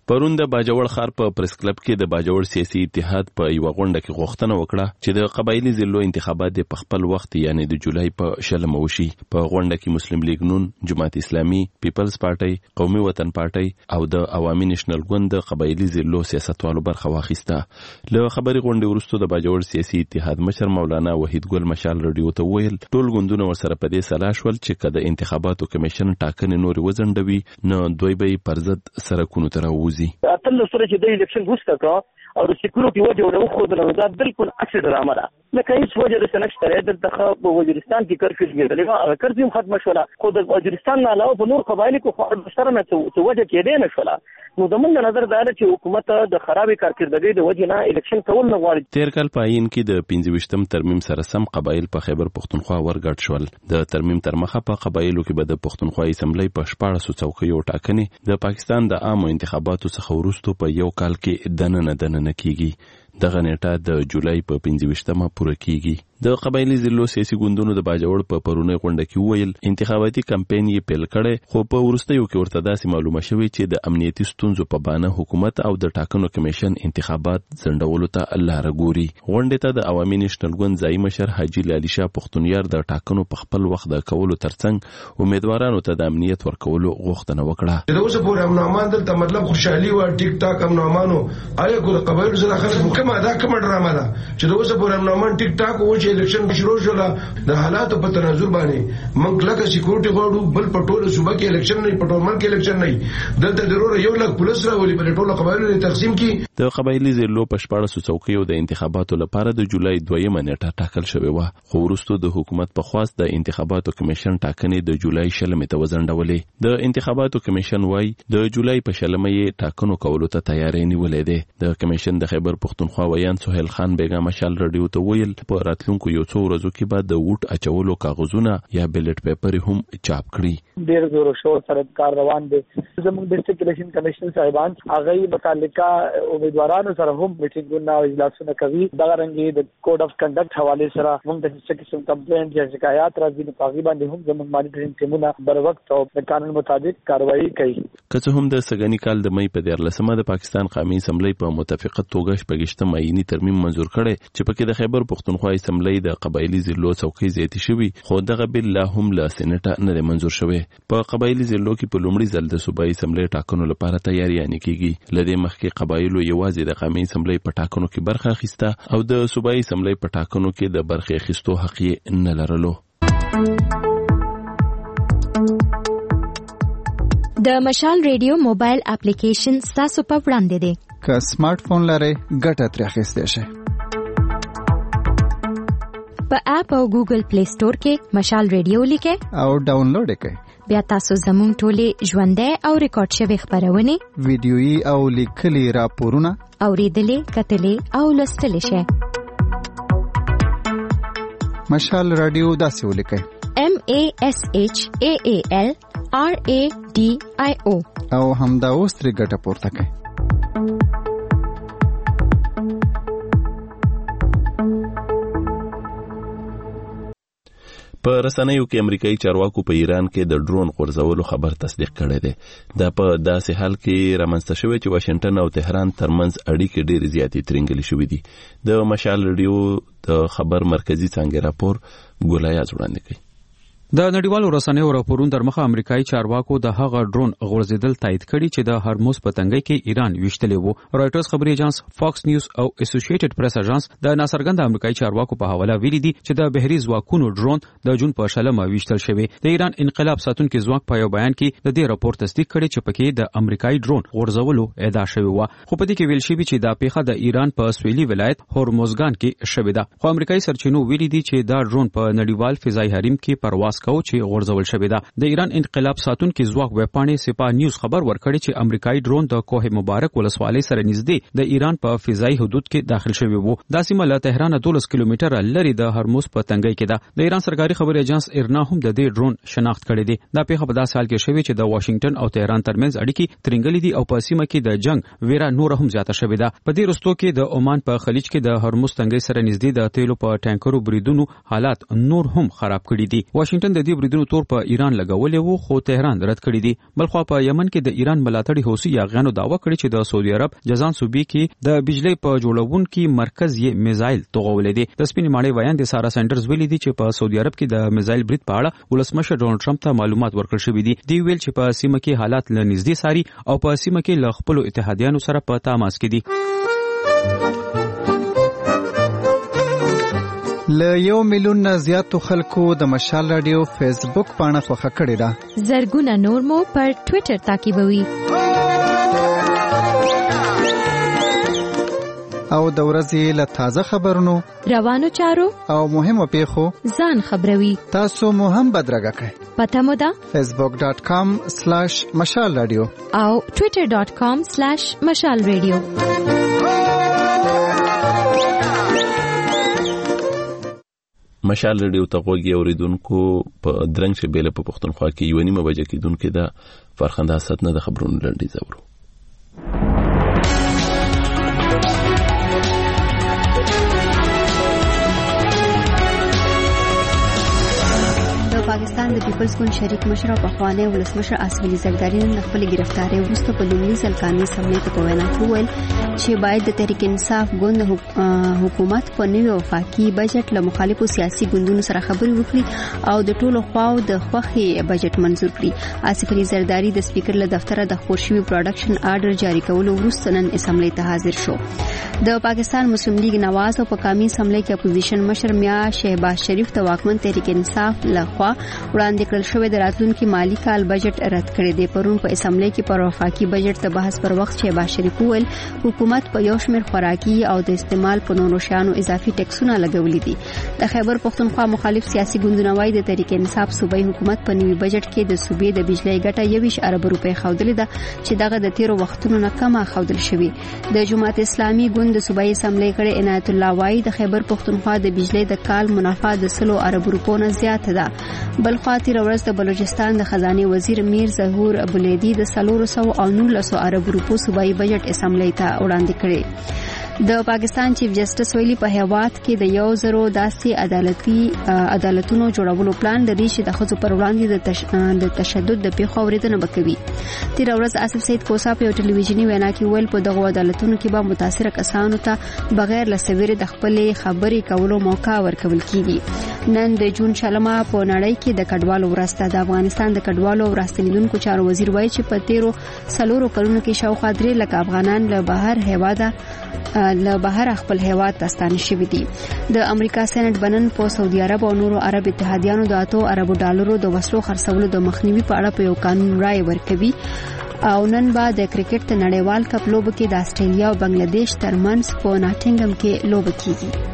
پرون د باجوړ ښار په پریس کلب کې د باجوړ سیاسي اتحاد په یو غونډه کې غوښتنه وکړه چې د قبایلی ضلعو انتخابات په خپل وخت یعنی د جولای په شلمه وشي. په غونډه کې مسلم لیگ نون، جماعت اسلامي، پیپلز پارټي، قومي وطن پارټي او د عوامي نېشنل ګوند د قبایلی ضلعو سیاستوالو برخه واخیسته. له خبري غونډې وروسته د باجوړ سیاسي اتحاد مشر مولانا وحید ګل مشال رادیو ته ویل ټول ګوندونه ورسره په دې سلا شول چې کله انتخاباتو کمیشن ټاکنې نورې وځنډوي نو دوی به پر ضد سرکونو ته راوځي. اتل سره چې د الیکشن وروسته کا او د سکیورټي وجه له خو د نظر بالکل عکس ډرامه ده. لکه هیڅ وجه د سنکشت لري د تخ وزیرستان کې کرفیو کېدل او کرفیو ختم شوله خو د وزیرستان نه علاوه په نور قبایل کې خو سره نه څه وجه کېدې نه شوله. نو د موږ نظر دا چې حکومت د خرابې کارکردګۍ د وجه نه الیکشن کول نه غواړي. تیر کال په عین کې د پنځه ویشتم ترمیم سره سم قبایل په خیبر پښتونخوا ورګډ شول. د ترمیم تر مخه په قبایلو کې به د پښتونخوا اسمبلی په شپاړسو څوکیو ټاکنې د پاکستان د عامو انتخاباتو څخه وروسته په یو کال کې دننه دننه کیږي. دغه نیټه د جولای په پنځه ویشتمه پوره کیږي. د قبایلی ضلعو سیاسي ګوندونو د باجوړ په پرونی غونډه کې ویل انتخاباتي کمپاین یې پیل کړي خو په ورستیو کې ورته داسې معلومه شوې چې د امنیتي ستونزو په بانه حکومت او د ټاکنو کمیشن انتخابات ځنډولو ته لاره ګوري. غونډې ته د عوامي نېشنل ګوند ځایي مشر حاجي علي شاه پښتونیار د ټاکنو په خپل وخت د کولو ترڅنګ امیدوارانو ته د امنیت ورکولو غوښتنه وکړه. د اوسه پورې امنامان دلته مطلب خوشحالي او ټیک ټاک امنامانو آیا ګور قبایل سره خلک کومه دا کومه ډرامه ده چې د اوسه پورې امنامان ټیک ټاک او چې الیکشن شروع شول د حالاتو په تناظر باندې موږ لکه سکیورټي غواړو بل په ټوله صوبه کې الیکشن نه په ټول ملک کې الیکشن نه دلته ضرور یو لک پولیس راولي په ټوله قبایلو تقسیم کی. د قبایلی ضلعو په شپاړسو څوکیو د انتخاباتو لپاره د جولای دویمه نیټه ټاکل شوې و خو وروسته د حکومت په خواست د انتخاباتو کمیشن ټاکنې د جولای شلمې ته وځنډولې. د انتخاباتو کمیشن وايي د جولای په شلمه یې ټاکنو کولو ته تیاری نیولې ده. د کمیشن د خیبر پښتونخوا ویان سهیل خان بیگا مشال رادیو ته ویل په راتلونکو یو څو ورځو کې بعد د ووټ اچولو کاغذونه یا بیلټ پیپر هم چاپ کړي. ډېر زور او شور سره کار روان دي. زموږ ډیسټریکټ الیکشن کمیشن صاحبان هغه متعلقه امیدوارانو سره هم میټینګونه او اجلاسونه کوي. دا رنګي د کوډ اف کنډکټ حواله سره موږ د هیڅ قسم کمپلینټ یا شکایات راځي نو پاغي باندې هم زموږ مانیټرینګ ټیمونه بر وخت او د قانون مطابق کاروایی کوي. که څه هم د سګنی کال د مې په دیارلسمه د پاکستان قومي اسمبلی په متفقه توګه شپږشتم آئینی ترمیم منزور کړي چې پکې د خیبر پښتونخوا اسمبلی د قبایلی ضلعو څوکۍ زیاتې شوي خو دغه بل لا هم له سېنټه نه منزور شوی. په قبایلی ضلعو کې په لومړي ځل د صوبایي اسمبلی ټاکنو لپاره تیاری یانې کیږي. لدې مخکې قبایلو یوازې د قومي اسمبلی په ټاکنو کې برخه اخیسته او د صوبایي اسمبلی په ټاکنو کې د برخې اخیستو حق یې نه لرلو. د مشال ریډیو موبایل اپلیکیشن تاسو په وړاندې دی. که سمارټ فون لرئ ګټه ترې اخیستی شئ. په اپ او ګوګل پلی سٹور کې مشال ریډیو لیکئ او ډاونلوډ یې کړئ. بیا تاسو زموږ ټولې ژوندۍ او ریکارډ شوې خبرونه ویډیويي او لیکلي راپورونه اوریدلې کتلې او لوستلې شئ. مشال رادیو داسې ولیکئ M A S H A A L R A D I O او همدا اوس ترې ګټه پورته کړئ. په رسنیو کې امریکایي چارواکو په ایران کې د ډرون غورځولو خبر تصدیق کړی دی. دا په داسې حال کې رامنځته شوی چې واشنگټن او تهران ترمنځ اړیکې ډېرې زیاتې ترنګلې شوې دي. د مشال ریډیو د خبر مرکزی څانګې راپور ګولایاز وړاندې کوي. د نړیوالو رسنیو راپورونو در مخه امریکایي چارواکو د هغه ډرون غورځیدل تایید کړي چې د هرمز په تنګۍ کې ایران ویشتلی وو. رایټرز خبري ایجنس، فاکس نیوز او اسوسییټډ پریس ایجنس د ناڅرګند امریکایي چارواکو په حواله ویلي دي چې د بهري ځواکونو ډرون د جون په شلمه ویشتل شوی. د ایران انقلاب ساتونکو ځواک په یو بیان کې د دې راپور تصدیق کړي چې پکې د امریکایي ډرون غورځولو ادعا شوی و. خو په دې کې ویل شوی چې دا پیښه د ایران په سویلي ولایت هرمزګان کې شوې ده. خو امریکایي سرچینو ویلي دي چې دا ډرون په نړیوال فضایي حریم کې پرواز کوي چې غورځول شوی ده. د ایران انقلاب ساتونکو ځواک وپاڼې سپاه نیوز خبر ورکړی چې امریکایي ډرون د کوه مبارک ولسوالۍ سره نږدې د ایران په فضایي حدود کې داخل شوی وو. دا سیمه له تهران دولس کیلومتره لري د هرمز په تنګۍ کې ده. د ایران سرکاري خبري ایجنس ایرنا هم د دې ډرون شناخت کړی دی. دا پیښه په داسې حال کې شوی چې د واشنگټن او تهران ترمنځ اړیکې ترنګلې دي او په سیمه کې د جنگ ویرا نور هم زیاته شوې ده. په دې رستو کې د عمان په خلیج کې د هرمز تنګۍ سره نږدې د تیلو په ټانکرو بریدونو حالات نور هم خراب کړي دي. واشنگټن د دې بریدونو تور په ایران لګولې وو خو تهران رد کړی دی. بلخوا په یمن کې د ایران ملاتړي حوثي یاغیانو دعوا کړې چې د سعودي عرب جازان صوبې کې د بجلی په جوړونکو مرکز یې میزایل توغولې دي. د سپینې ماڼۍ وایي د سارا سنټرز ویلي دي چې په سعودي عرب کې د میزایل برید په اړه ولسمشر ډونالد ټرمپ ته معلومات ورکړل شوي دي. دی ویل چې په سیمه کې حالات له نږدې ساري او په سیمه کې له خپل اتحادیانو سره په تماس کې دي. له یو میلیون نه زیاتو خلکو د مشال رادیو فیسبوک پاڼه خوښه کړې ده. زرګونه نور مو پر ټوئیټر تعقیبوي. او د ورځې له تازه خبرونو، روانو چارو او مهمو پیښو ځان خبروي. تاسو مو هم بدرګه کړئ. پته مو ده فیسبوک ډاٹ کام سلیش مشال رادیو او ټوئیټر ډاٹ کام سلیش مشال رادیو. مشال رادیو ته غوږی اوریدونکو په درنګ شبيله په پښتونخوا کې یو نیمه بجې کېدونکو د فرخنده حسد نه د خبرونو لنډیز اورو. پاکستان د پیپلز ګوند شریک مشر او پخوانی ولسمشر آصف علي زرداری نن خپل گرفتاری وروسته په لومړي ځل قانوني سملې ته په وینا کې وویل چې باید د تحریک انصاف ګوند حکومت په نوي وفاقي بجټ له مخالفو سیاسي ګوندونو سره خبرې وکړي او د ټولو خواو د خوښي بجټ منزور کړي. آصف علي زرداری د سپیکر له دفتره د خپور شوي پروډکشن آرډر جاری کولو وروسته نن اسمبلی ته حاضر شو. د پاکستان مسلم لیگ نواز او په قومي اسمبلی کې اپوزیشن مشر میا شهباز شریف د واکمن تحریک انصاف لخوا وړاندې کړل شوی د راتلونکي مالی کال بجټ رد کړی دی. پرون په اسمبلی کې پر وفاقي بجټ د بحث پر وخت شهباز شریف وویل حکومت په یو شمېر خوراکي او د استعمال په نورو شیانو اضافي ټیکسونه لګولي دي. د خیبر پښتونخوا مخالف سیاسي ګوندونه وایي د تحریک انصاف صوبایي حکومت په نوي بجټ کې د صوبې د بجلی ګټه یویش ارب روپۍ ښودلې ده چې دغه د تیرو وختونو نه کمه ښودل شوې. د جماعت اسلامي ګوند د صوبایي اسمبلی غړی عنایت الله وایي د خیبر پښتونخوا د بجلی د کال منافع د سلو ارب روپو نه زیاته ده. بل خوا تیر ورځ د بلوچستان د خزانه وزیر میر ظهور ابولیدی د سلور سو او نولس ارب روپو صوبایي بجټ اسمبلی ته وړاندې کړي. د پاکستان چیف جسټس ویلي په هیواد کې د یو زرو داسې عدالتي عدالتونو جوړولو پلان لري چې د ښځو پر وړاندې د تش... د تشدد د پیښو اورېدنه وکوي. تیر ورځ آصف سید کوسا په یو ټلویزیونی وینا کې ویل په دغه عدالتونو کې به متاثر کسانو ته بغیر له سویرې د خپلې خبرې کولو موقع ورکول کیږي. نن د جون شلمه په نړۍ کې د کډوالو ورځ ده. د افغانستان د کډوالو او راستنیدونکو چارو وزیر وایي چې په تیرو سلورو کلونو کې شاوخوا درې لکه افغانان له بهر هیواده له بهر خپل هیواد ته ستانه شوي دي. د امریکا سېنات بنن په سعودي عرب او نورو عرب اتحادیانو د اتو اربو ډالرو د وسلو خرڅولو د مخنیوي په اړه په یو قانون رائے ورکوي. او نن به د کرکټ د نړیوال کپ لوبه کې د استرالیا او بنگلاديش ترمنځ په ناټینګم کې لوبه کیږي.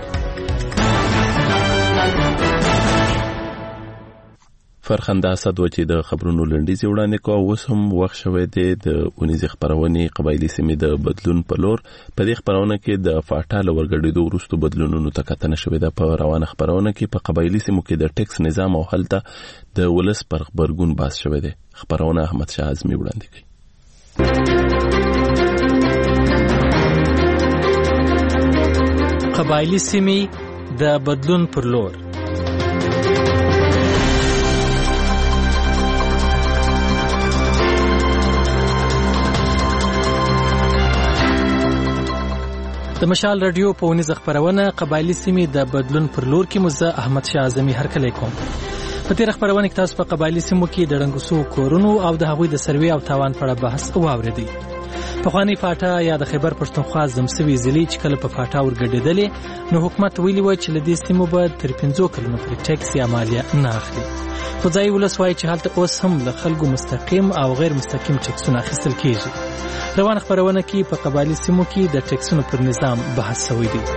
فرخنده اسد و چې د خبرونو لنډیز وړاندې کوه اوس هم وخت شوی دی د اونیزې خبرونې قبایلي سیمې د بدلون په لور. په دې خبرونه کې د فاټا له ورګډېدو وروسته بدلونونو ته کتنه شوې ده. په روانه خبرونه کې په قبایلي سیمو کې د ټیکس نظام او هلته د ولس پر غبرګون بحث شوی دی. خبرونه احمد شاه اعظمي وړاندې کوي. قبایلي سیمې د بدلون پر لور. د مشال رادیو په ونیزه خبرونه قبایلی سیمې د بدلون پر لور کې مزه احمد شاه اعظمي هرکلی کوم. په تیر خبرونه کې تاسو په قبایلی سیمو کې د رنګسو کورونو او د هغوی د سروي او تاوان په اړه بحث واوریدي. پخوانی فاټا یا د خیبر پښتونخوا زمسوي ضلع چې کله په فاټا ورګډېدلې نو حکومت ویلي و چې له دې سیمو به تر پنځو کلونو پورې ټیکس یا مالیه نه اخلي. خو ځایي ولس وایي چې هلته اوس هم له خلکو مستقیم او غیر مستقیم ټیکسونه اخیستل کیږي. روان خبرونه کې په قبایلی سیمو کې د ټیکسونو پر نظام بحث شوی دی.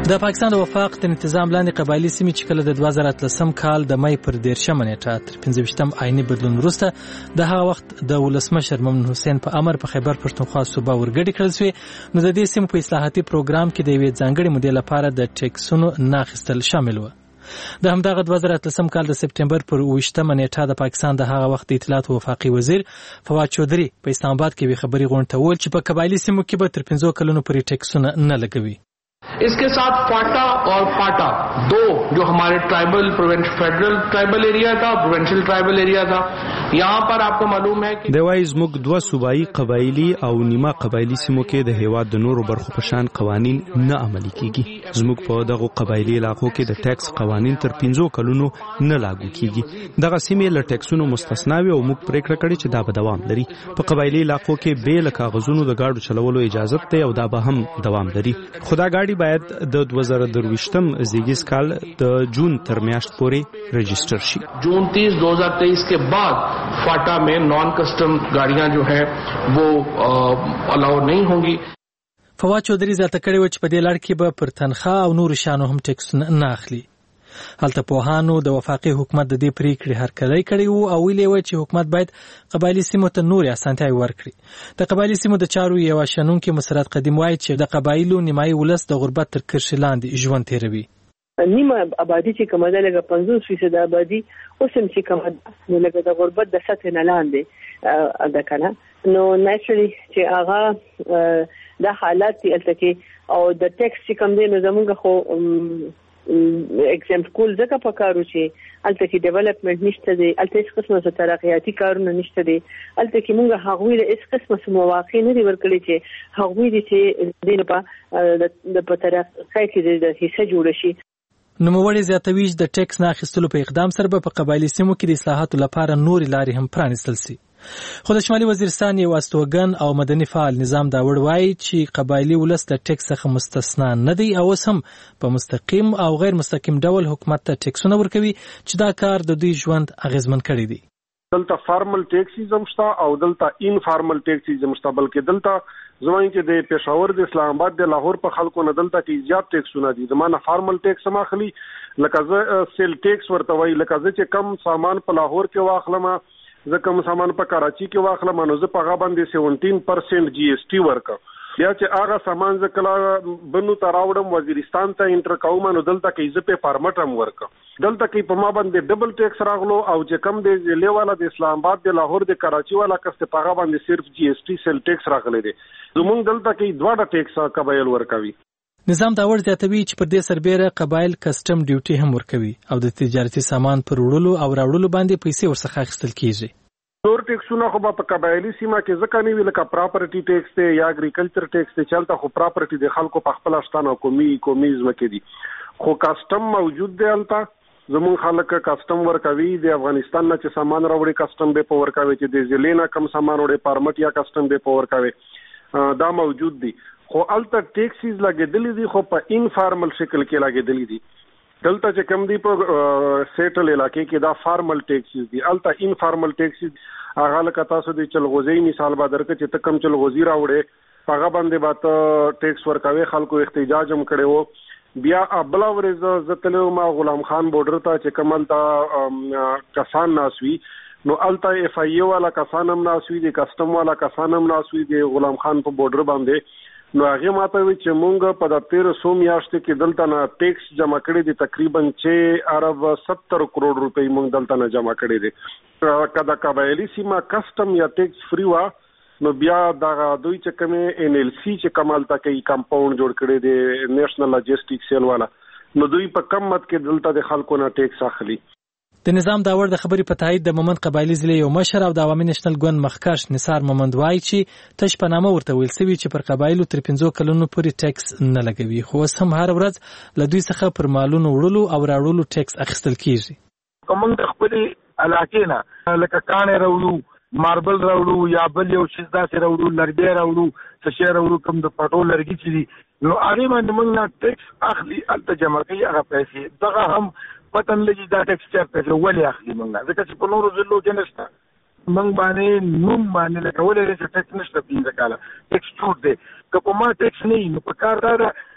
د پاکستان د وفاق د نظام لاندې قبایلی سیمې چې کله د دوه زره اتلسم کال د مې پر دیرشمه نیټه تر پنځه ویشتم آئیني بدلون وروسته د هغه وخت د ولسمشر ممنون حسین په امر په خیبر پښتونخوا صوبه ورګډې کړل شوې، نو د دې سیمې په اصلاحاتي پروګرام کې د یوې ځانګړې مودې لپاره د ټیکسونو ناخیستل شامل و. د همدغه دوه زره اتلسم کال د سپټمبر پر اوویشتمه نیټه د پاکستان د هغه وخت د اطلاعات او وفاقي وزیر فواد چودري په اسلام آباد کې وی خبري غونډه وول چې په قبایلی سیمو کې به تر پنځو کلونو پورې ټیکسونه نه لګوي. इसके साथ फाटा और पाटा दो जो हमारे ट्राइबल फेडरल ट्राइबल एरिया था, प्रोविंशियल ट्राइबल एरिया था, यहाँ पर आपको मालूम है कि دوای زموږ دوه صوبایي قبایلی او نیمه قبایلی سیمو کې د هیواد د نورو برخو په شان قوانین نه عملي کیږي. زموږ په دغه قبایلی علاقو کې د ټیکس قوانین تر پنځو کلونو نه لاګو کیږي. دغه سیمې له ټیکسونو مستثنا وي او موږ پریکړه کړې چې دا به دوام لري. په قبایلی علاقو کې به له کاغذونو د گاډو چلولو اجازه ده او دا به هم دوام لري. خدا گاډي باید د دوه زره درویشتم زیږیز کال د جون تر میاشت پورې رجسٹر شي. जून तीस दो हज़ार तेईस के बाद फाटा में नॉन कस्टम गाड़ियां जो है वो अलाउ नहीं होंगी. فواد چودري زیاته کړې و چې په دې لړ کې به پر تنخواه او نور شانو هم ټیکس نه اخلي. هلته پوهانو د وفاقي حکومت د دې پریکړې هرکلی کړی وو او ویلي و چې حکومت باید قبایلی سیمو ته نورې اسانتیاوې ورکړي. د قبایلی سیمو د چارو یو شنونکي مسرت قدیم وایي چې د قبایلو نیمایي ولس د غربت تر کرښې لاندې ژوند تیروي. نیمه آبادی چې کومه ده لکه پنځوس فیصد آبادی اوس هم چې کومه ده لکه د غربت د سطح نه لاندې ده که نه، نو نیچرلی چې هغه دا حالات دي هلته کې او د ټیکس چې کوم دی نو زمونږ خو ایگزامپل کول ځکه پکارو چې هلته کې ډیولپمنٹ نشته دی، هلته هیڅ قسمه څه ترقیاتي کارونه نشته دی، هلته کې موږ هغوی له هیڅ قسمه څه مواقع نه دي ورکړي چې هغوی دي چې دې نه د په ترقۍ کې د حصه جوړه شي. نوموړی زیاتوي چې د ټیکس نه اخیستلو په اقدام سره به په قبایلي سیمو کې د اصلاحاتو لپاره نورې لارې هم پرانیستل شي. خو د شمالي وزیرستان یو استوګن او مدني فعال نظام داوړ وایي چې قبایلی ولس د ټیکس څخه مستثنا نه دی او اوس هم په مستقیم او غیر مستقیم ډول حکومت ته ټیکسونه ورکوي چې دا کار د دوی ژوند اغیزمن کړی دی. دلته فارمل ټیکسیزم شته او دلته انفارمل ټیکسیزم شته، بلکې دلته زموږ چې د پېښور د اسلام آباد د لاهور په خلکو نه دلته کې زیات ټیکسونه دي. زمانه فارمل ټیکس ما اخلي لکه زه سیل ټیکس ورته وایي، لکه زه چې کم سامان په لاهور کې واخلم زه کوم سامان په کراچي کې واخلم نو زه په هغه باندې سیونټین پرسنټ جی ایس ټي ورکم. بیا چې هغه سامان زه کله بنو ته راوړم وزیرستان ته انټر کوم نو دلته کې زه په فارمټ هم ورکم. دلته کې په ما باندې ډبل ټیکس راغلو او چې کم د ضلع والا د اسلام آباد د لاهور د کراچي والا کس په هغه باندې صرف جی ایس ټي سیل ټیکس راغلی دی. زموږ دلته کې دواړه ټیکس قبایل ورکوي. نظام داوړ زیاتوي چې پر دې سربېره قبایل کسټم ډیوټي هم ورکوي او د تجارتي سامان پر وړلو او راوړلو باندې پیسې ورڅخه اخیستل کیږي. نور ټیکسونه خو په قبایلی سیمه کې ځکه نه وی لکه پراپرټي ټیکس دی یا اګریکلچر ټیکس دی، چلته خو پراپرټي د خلکو په خپل شتانه قومي قومیزم کې دي، خو کسټم موجود دی. هلته زمون خلک کسټم ورکوي، د افغانستان نه چې سامان راوړي کسټم به په ورکوي، چې د ضلع نه کم سامان وړي پرمټ یا کسټم به په ورکوي، دا موجود دي. خو هلته ټیکسز لګېدلې دي خو په انفارمل شکل کې لګېدلې دي. دلته چې کم دی په سیټل علاقې کې دا فارمل ټیکسز دي، هلته انفارمل ټیکسز هغه لکه تاسو د چلغوزي مثال به درکړم چې ته کم چلغوزي راوړې هغه باندې به ته ټیکس ورکوي. خلکو احتجاج هم کړی و. بیا بله ورځ زه تللی وم غلام خان بورډر ته چې کوم هلته کسان ناست وي نو هلته اف آی اے والا کسان هم ناست وي، د کسټم والا کسان هم ناست وي د غلام خان په بورډر باندې. نو هغه ماته وی چې مونږ په د تیر سو میاشتې کې دلته نه ټیکس جمع کړی دي تقریبا چې ارب ستر کروڑ روپۍ مونږ دلته نه جمع کړی دي. کله قبایلی سیمه کسټم یا ټیکس فری وا نو بیا دا دوی چې کوم ان ال سی چې کمال تا کوي کمپاوند جوړ کړی دی نېشنل لاجستیک سیل والا، نو دوی په کم مت کې دلته د خلکو نه ټیکس اخلي. د نظام داوړ د خبرې په تایید د مومند قبایلی ضلع یو مشر او د عوامي نېشنل ګوند مخکښ نثار مومند وایي چې تش په نامه ورته ویل سوي چې پر قبایلو تر پنځو کلونو پورې ټیکس نه لګوي، خو اوس هم هر ورځ له دوی څخه پر مالونو وړلو او راوړلو ټیکس اخیستل کیږي. کوم د خپل علاقې نه لکه کانې راوړو، ماربل راوړو یا بل یو شي داسې راوړو، لرګي راوړو، څه شی راوړو، کوم د پټو لرګي چې دي نو هغه باندې موږ نه ټیکس اخلي، الته جمع کوي هغه پیسې. دغه هم پتن لګي دا ټیکس چیرته ولې اخلي موږ، ځکه چې په نورو ضلعو کې نشته. موږ باندې نوم باندې لکه ولې چې ټیکس نشته پنځه کاله ټیکس چوټ دی. که په ما ټیکس نه وي نو په کار دا ده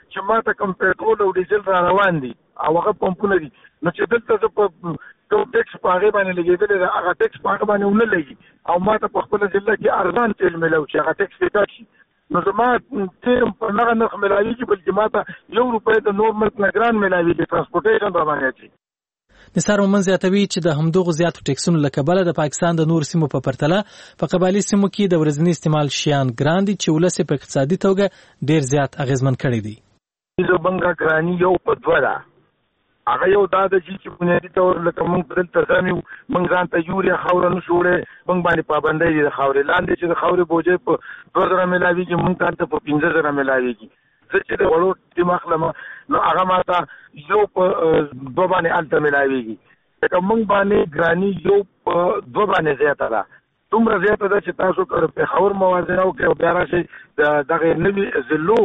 چې ماته کوم پټرول او ډیزل را روان دي او هغه پمپونه دي نو چې دلته زه په کوم ټیکس په هغې باندې لګېدلی ده هغه ټیکس په هغه باندې ونه لګي او ماته په خپله ضلع کې ارزان تیل میلاو شي هغه ټیکس یې کټ شي نو زما تیل په دغه نرخ میلاوېږي بلکې ماته یو روپۍ د نور ملک نه ګران میلاوېږي ټرانسپورټیشن را باندې اچي. نثار مومن زیاتوي چې د همدغو زیاتو ټیکسونو له کبله د پاکستان د نور سیمو په پرتله په قبایلي سیمو کې د ورځني استعمال شیان ګران دي چې ولس په اقتصادي توګه ډیر زیات اغیزمن کړی دی. زمونږ ګراني یو په دوه ده هغه یو دا د چې بنیادي طور لکه موږ دلته ځان یو موږ ځان ته یوریا خاوره نشو وړی موږ باندې پابندۍ دي د خاورې لاندې چې د خاورې بوجۍ په دوه زره میلاوېږي موږ ته هلته په پنځه زره میلاوېږي. زه چې د وړو ټیم اخلم نو هغه ماته یو په دوه باندې هلته میلاوېږي لکه موږ باندې ګراني یو په دوه باندې زیاته ده دومره زیاته ده چې تاسو که پېښور موازنه وکړئ او بیا راشئ د دغې نوي ضلعو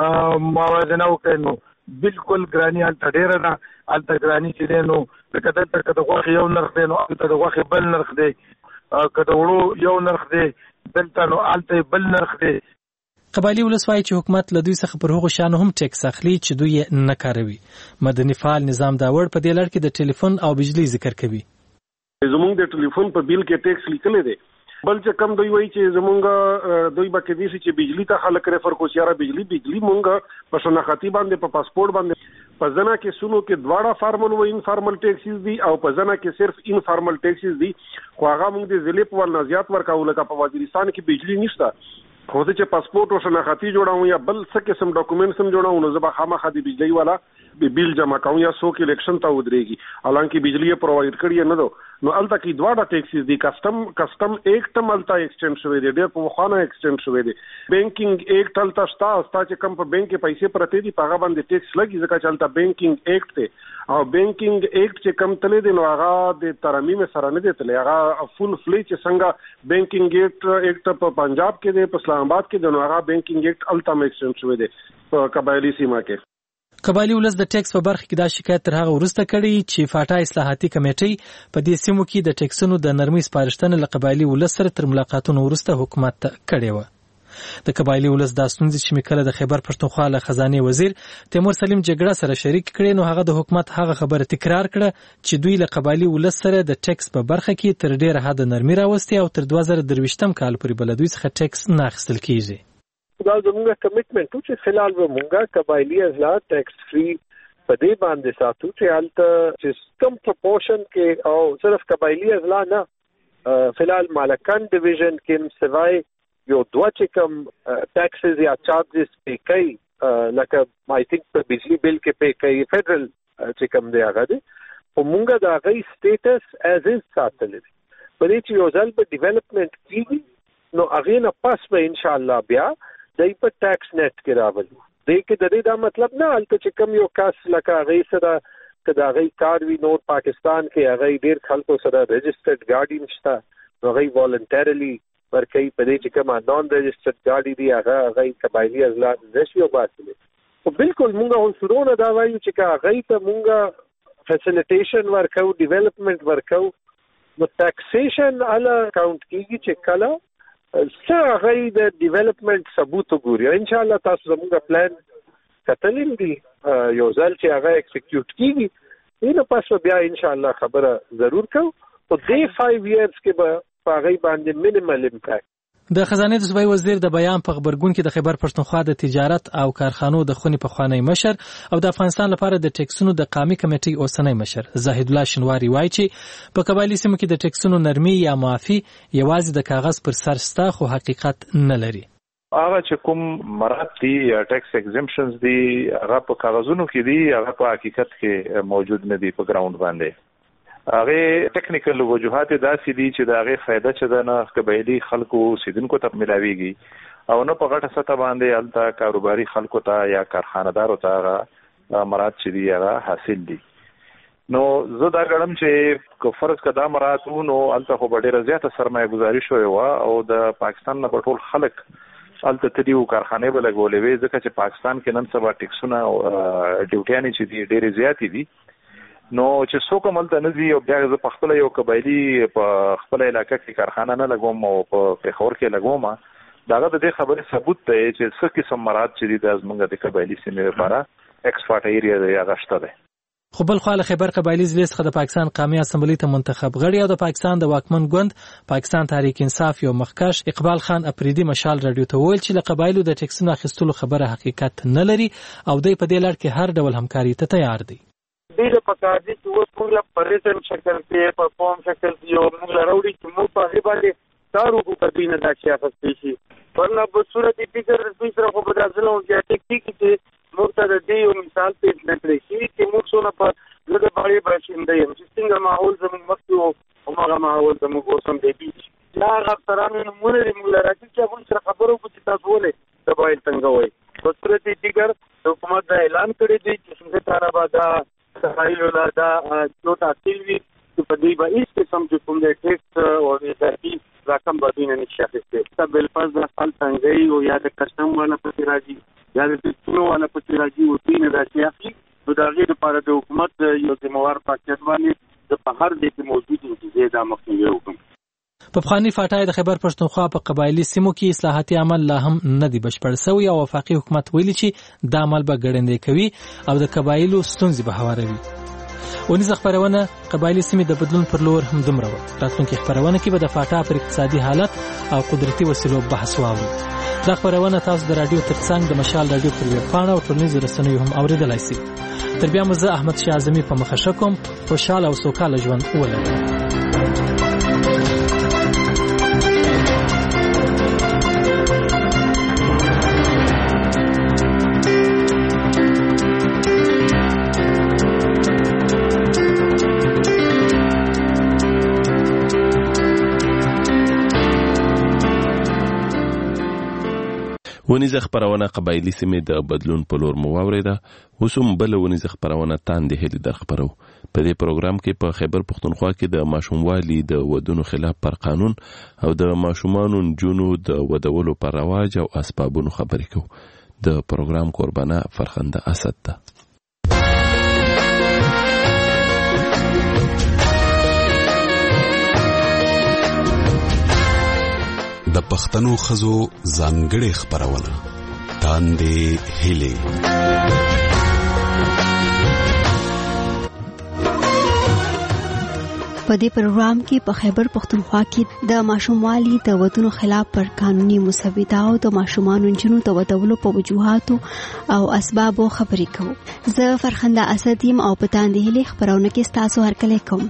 موازنه وکړئ نو بالکل ګراني هلته ډېره ده. هلته ګراني چې دی نو لکه دلته که د غوښې یو نرخ دی نو هلته د غوښې بل نرخ دی که د وړو یو نرخ دی دلته نو هلته بل نرخ دی. قبایلي ولس وایي چې حکومت له دوی څخه پر هغو شیانو هم ټیکس اخلي چې دوی یې نه کاروي. مدني فعال نظام داوړ په دې لړ کې د ټلیفون او بجلی ذکر کوي. زمونږ د ټلیفون په بیل کې ټیکس لیکلی دی بل چې کم دوی وایي چې زمونږ دوی به کېدای شي چې بجلی ته خلک ریفر کو چې یاره بجلی بجلی مونږ په شناختی باندې په پاسپورت باندې په ځنه کې سونو کې دواړه فارمل و انفارمل ټیکسز دي او په ځنه کې صرف انفارمل ټیکسز دي خو هغه موږ د ضلع په ول نزيات ورکاو لکه په وزیرستان کې بجلی نشته خو چې پاسپورت او شناختی جوړاو یا بل څه قسم ډاکومېنټس هم جوړاو نو زه به خامخا د بجلی والا بیل جمع کوم یا څوک الیکشن ته ودرېږي حالانکه بجلی پرووایډ کړی نه دو نو الته کې دواړه ټیکسز دي کسٹم کسٹم ایکټ هم الته ایکسټند شوی دی ډېر په وخانه ایکسټند شوی دی بینکینګ ایکټ الته شتا ستا چې کم په بانک کې پیسې پرته دي په هغه باندې ټیکس لګي ځکه چې الته بینکینګ ایکټ دی او بینکینګ ایکټ چې کم تللی دی نو هغه د ترمیم سره نه دی تللی هغه فول فلی چې څنګه بینکینګ ایکټ ایکټ په پنجاب کې دی په اسلام آباد کې دی نو هغه بینکینګ ایکټ الته ایکسټند شوی دی په قبایلي سیمه کې. قبایلي ولس د ټیکس په برخه کې دا شکایت تر هغه وروسته کړی چې فاټا اصلاحاتي کمیټې په دې سیمو کې د ټیکسونو د نرمۍ سپارښتنه له قبایلي ولس سره تر ملاقاتونو وروسته حکومت ته کړې وه. د قبایلي ولس دا ستونزې چې میکله د خیبر پښتونخوا له خزانې وزیر تیمور سلیم جګړه سره شریک کړي نو هغه د حکومت هغه خبره تکرار کړه چې دوی له قبایلي ولس سره د ټیکس په برخه کې تر ډیره حد نرمي راوستي او تر دوه زره درویشتم کال پورې بل دوی څخه ټیکس نه اخیستل کیږي. دا زموږ کمیټمنټ و چې فلحال به مونږه قبایلي اضلاع ټیکس فری په دې باندې ساتو چې هلته چې کم پروپورشن کې او صرف قبایلي اضلاع نه فلحال مالکان ډیویژن کې سوای یو دوه چې کم ټیکسز یا چارجز پی کوي لکه آی تھنک په بجلی بل کې پی کوي فیډرل چې کم دی هغه دی خو مونږه د هغې سټیټس ایز از ساتلی دی په دې چې یو ځل به ډیولپمنټ کېږي نو هغې نه پس به انشاءالله بیا دی په ټیکس نیټ کې راولي دی کې د دې دا مطلب نه هلته چې کم یو کس لکه هغې سره که د هغې کار وي نور پاکستان کې هغې ډېر خلکو سره رجسټرډ ګاډي نشته نو هغې والنټرلی ورکوي په دې چې کومه نان رجسټرډ ګاډي دي هغه هغې قبایلي اضلاع نشي وباسلی خو بالکل مونږ هم شروع نه دا وایو چې که هغې ته مونږ فیسیلیټیشن ورکو ډیولپمنټ ورکو نو ټیکسیشن هله کاونټ کېږي چې کله څه هغې د ډیولپمنټ ثبوت وګوري ان شاء الله تاسو زموږ پلان کتلی دي یو ځل چې هغه ایکسیکیوټ کېږي نو پس بیا ان شاء الله خبره ضرور کوو خو دې فایو ایئرز کې به په هغې باندې مینیمل امپیکټ. د خزانې د صوبایي وزیر د بیان په خبرګون کې د خیبر پښتونخوا د تجارت او کارخانو د خونې پخوانی مشر او د افغانستان لپاره د ټیکسونو د قامي کمیټې اوسنی مشر زاهد الله شنواری وایي چې په قبایلي سیمو کې د ټیکسونو نرمي یا معافي یوازې د کاغذ پر سر شته خو حقیقت نه لري. هغه چې کوم مراد دي ټیکس ایگزمپشنز دي هغه په کاغذونو کې دي هغه په حقیقت کې موجود نه دي په ګراوند باندې. هغه ټیکنیکل وجوهات داسې دي چې د هغه فائدہ چې د نه قبایلي خلکو سیدونکو ته ملاويږي او نه په غټه سطح باندې الته کاروباري خلکو ته یا کارخانه‌دارو ته هغه مراد چې دی هغه حاصل دي. نو زه دا غواړم چې کو فرض کدا مراد نو الته خو ډیره زیاته سرمایه گذاري شوې و او د پاکستان نه ټول خلک الته تدیو کارخانه بل غولې وي ځکه چې پاکستان کې نن سبا ټیکسونه او ډیوټیانې چې دي ډیره زیاتې دي نو چې څوک ملته نه دي او بیا زه په خپل یو قبایلي په خپل علاقې کې کارخانه نه لګوم او په پېښور کې لګوم داغه د دې خبرې ثبوت دی چې څه قسم مراد چې د زمونږ د قبایلی سیمې لپاره ایکسپورټ ایریا دی هغه شته دی. خو بل خو له خیبر قبایلی ضلع څخه د پاکستان قومي اسمبلی ته منتخب غړي او د پاکستان د واکمن ګوند پاکستان تحریک انصاف یو مخکش اقبال خان اپریدي مشال رادیو ته ویل چې له قبایلو د ټیکسونو اخیستلو خبره حقیقت نه لري او دوی په دې لړ کې هر ډول همکاري ته تیار دي. ډیره پکار دي چې اوس موږ په ریټن شکل کې په فارم شکل کې یو موږ راوړي چې موږ په هغه باندې کارو کو کدی نه دا چې اخستې شي ورنه په صورت کې فکر د سره په بدلون کې ټیک چې موږ ته د دې یو مثال پیښ نه کړی چې موږ څونه په لږه باندې باشنده یم چې څنګه ماحول زموږ مخکې او هغه ماحول زموږ اوسم دی دا غفرانو نمونه لري موږ راځي چې موږ سره خبرو کوو چې تاسو ولې د بایل څنګه وایي په صورت کې ګر حکومت دا اعلان کړی دی چې څنګه تارابا دا سایل ولا دا نو تحصیل وی چې په دې باندې چې سم چې کوم د ټیکس او د ترتیب رقم باندې نه شاخصه تا بل پاس د خپل څنګه او یا د کسٹم والا پتی راځي یا د ټیکسونو والا پتی راځي او دین راځي اخلي نو دا غیر لپاره د حکومت یو ذمہوار پاکستان باندې د په هر ځای کې موجود دي چې دا مخنیوي وکړي. په پخوانی فاټای د خیبر پښتونخوا په قبایلی سیمو کې اصلاحاتي عمل لا هم نه دی بشپړ شوی او وفاقي حکومت ویلي چې دا عمل به ګړندې کوي او د قبایلو ستونزې به هواروي. ونیزه خبرونه قبایلی سیمې د بدلون پر لور هم دومره و. راتلونکي خبرونه کې به د فاټا پر اقتصادي حالت او قدرتي وسیلو بحث واورو. دا خبرونه تاسو د رادیو ترڅنګ د مشال رادیو پر ویب پاڼه او ټولنیزو رسنیو هم اوریدلای شئ. تر بیا مو زه احمد شاه اعظمي په مخه کوم. خوشاله او سوکاله ژوند ولرئ. ونیزه خبرونه قبایلی سیمې د بدلون په لور مو واوریده. اوس هم بل ونیزه خبرونه تاندې هلي در خبرو. په دې پروګرام کې په خیبر پښتونخوا کې د ماشوموالي د ودونو خلاف پر قانون او د ماشومانو نجونو د ودولو پر رواج او اسبابونو خبرې کوو. د پروګرام قربانه فرخنده اسد ده. د پښتنو خزو ځانګړې خبرونه تاندې هلي. په دې پروګرام کې په خیبر پښتونخوا کې د ماشوموالي د ودونو خلاف پر قانوني مسودې او د ماشومانو جنو د ودولو په وجوهاتو او اسبابو خبرې کوو. زه فرخنده اسد یم او په تاندې هلي خبرونه کې تاسو هرکلی کوم.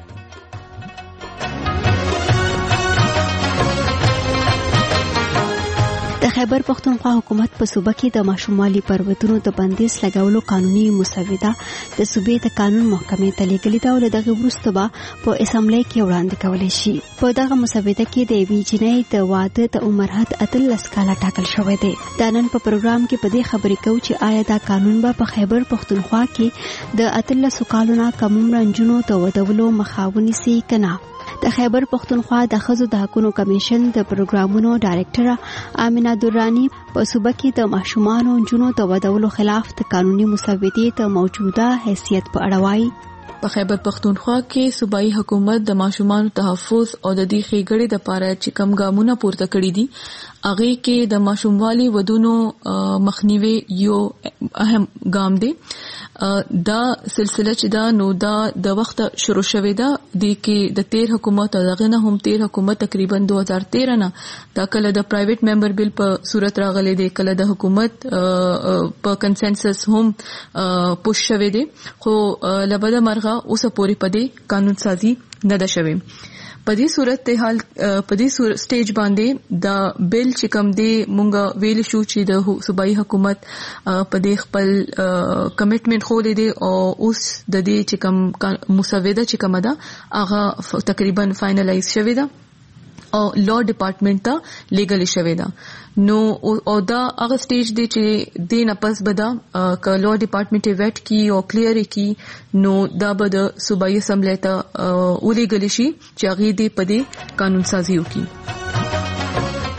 د خیبر پښتونخوا حکومت په صوبه کې د ماشوموالي پر ودونو د بندیز لګولو قانوني مسوده د صوبې د قانون محکمې ته لیږلې ده او له دغه وروسته به په اسمبلی کې وړاندې کولی شي. په دغه مسوده کې د یوې جینۍ د واده د عمر حد اتلس کاله ټاکل شوی دی. دا نن په پروګرام کې په دې خبرې کوو چې آیا دا قانون به په خیبر پښتونخوا کې د اتلسو کالو نه کم عمره نجونو د ودولو مخه ونیسي که نه. د خیبر پښتونخوا د ښځو د حقونو کمیشن د پروګرامونو ډایرکټره آمینه درانی په صوبه کې د ماشومانو نجونو د ودولو خلاف د قانوني مسودې د موجوده حیثیت په اړه وایي. په خیبر پښتونخوا کې صوبایي حکومت د ماشومانو تحفظ او د دې ښېګړې لپاره چې کوم ګامونه پورته کړي دي هغه کې د ماشوموالي ودونو مخنیوي یو اهم ګام دی. دا سلسله چې دا نو دا د وخت شروع شوې ده د کې د تیر حکومت او دغه نه هم تیر حکومت تقریبا دو هزار تیرہ نه دا کله د پرایویټ ممبر بل په صورت راغلي دی کله د حکومت په کنسنسس هم پوش شوې دي خو لبد مرغه اوس پورې پدې قانون سازي نه ده شوې. په دې صورت ته حال په دې سټیج باندې دا بل چې کوم دی مونږ ویل شو چې د صوبایي حکومت په دې خپل کمټمنټ خو دی او اوس د دې چې کوم مسوده چې کوم ده هغه تقریبا فائنلایز شوی ده او لا ډپارټمنټ ته لیګل شوی ده. نو او دا هغه سټیج دی چې د نپس بدا ک لا ډپارټمنټ ویټ کی او کلیر کی نو دا به د صوبایي اسمبلی ته ولېګل شي چې هغه دې په دې قانون سازي وکړي.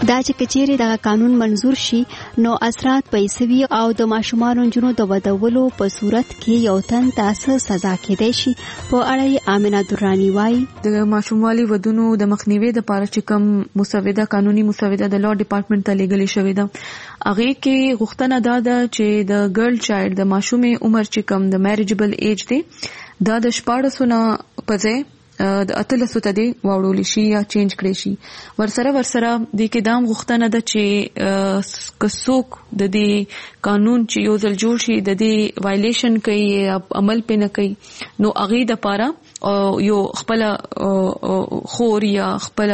دا چې کچېرې دغه قانون منزور شي نو اثرات پیسوي او د ماشومانو جنو د ودولو په صورت کې یو تن تاسو سزا کېدای شي. په اړه آمنه درانی وایي د ماشوموالي ودونو د مخنیوي د پاره چې کوم مسوده قانوني مسوده د لا ډپارټمنټ ته لګلې شوې ده هغه کې غوښتنه دا ده چې د ګرل چایلډ د ماشومې عمر چې کوم د میریجبل ایج دی دا د شپاړسو نه پځې د اتلسو ته دی واوړول شي یا چینج کړي شي. ورسره ورسره د کې دام غوښتنه ده چې کڅوک د دې قانون چې یو ځل جوړ شي د دې وایلیشن کوي عمل پې نه کوي نو هغه د پاره یو خپل خور یا خپل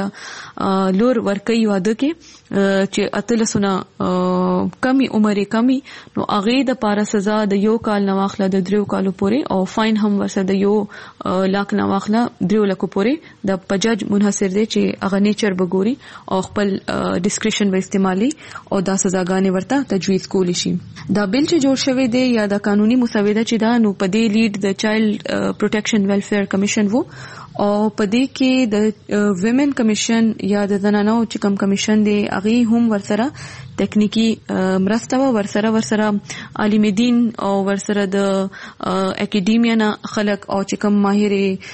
لور ورکوي واده کې چې اتلسو نه کمی عمر کمی نو هغه د پاره سزا د یو کال نه واخله د دریو کالو پورې او فاین هم ورسره د یو لاک نه واخله دریو لکو پورې د پجاج منحصر دی چې هغه نیچر بګوري او خپل ډیسکریشن به استعمالي او دا سزاګانې ورته تجویز کولی شي. دا بل چې جوړ شوی دی یا د قانوني مسوده چې دا نو په دې لیډ د چایلډ پروټیکشن ویلفیر کمیشن وو او په دې کې د ویمن کمیشن یا د زنانو چې کوم کمیشن دی هغه هم ورسره تکنیکی مرسته ورسره ورسره عالم دین او ورسره د اکیډیمیا نه خلک او چې کوم ماهر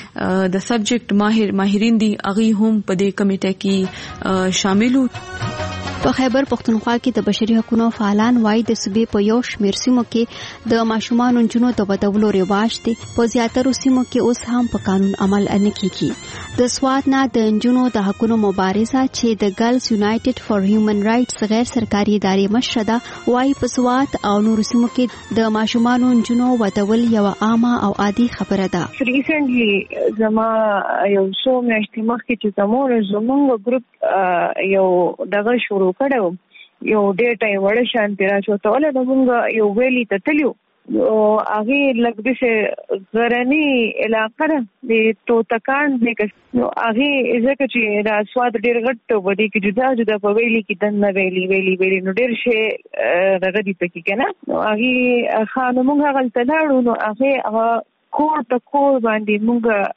د سبجیکټ ماهر ماهرین دي هغه هم په دې کمیټه کې شامل وو. په خیبر پختونخوا کې د بشري حقوقو فعالان وايي د صوبې په یو شمېر سیمو کې د ماشومانو جنو د ودولو رواج دی. په زیاترو سیمو کې اوس هم په قانون عمل نه کیږي. د سواد نه د جنو د حقوقو مبارزه چې د ګرلز یونایټډ فار هیومن رائټس غیر سرکاري ادارې مشر ده وايي په سواد او نورو سیمو کې د ماشومانو جنو ودول یو عامه او عادي خبره ده. ریسنټلی زما یو څو میاشتې مخکې چې زموږ زموږ ګروپ یو دغه شروع کړو یو ډیټا یې وړ شانتي راچوتاله د موږ یو ویلي ته تلو او هغه لږ دې غرني علاقه د توتکان دې نو هغه ځکه چې دا سواد ډیر غټ و دي کې جدا جدا په ویلي کې دنه ویلي ویلي ویلي نو ډیر شي دغه دې پکې کنه نو هغه خانو موږ غلطه لاړو نو هغه کور ته کور باندې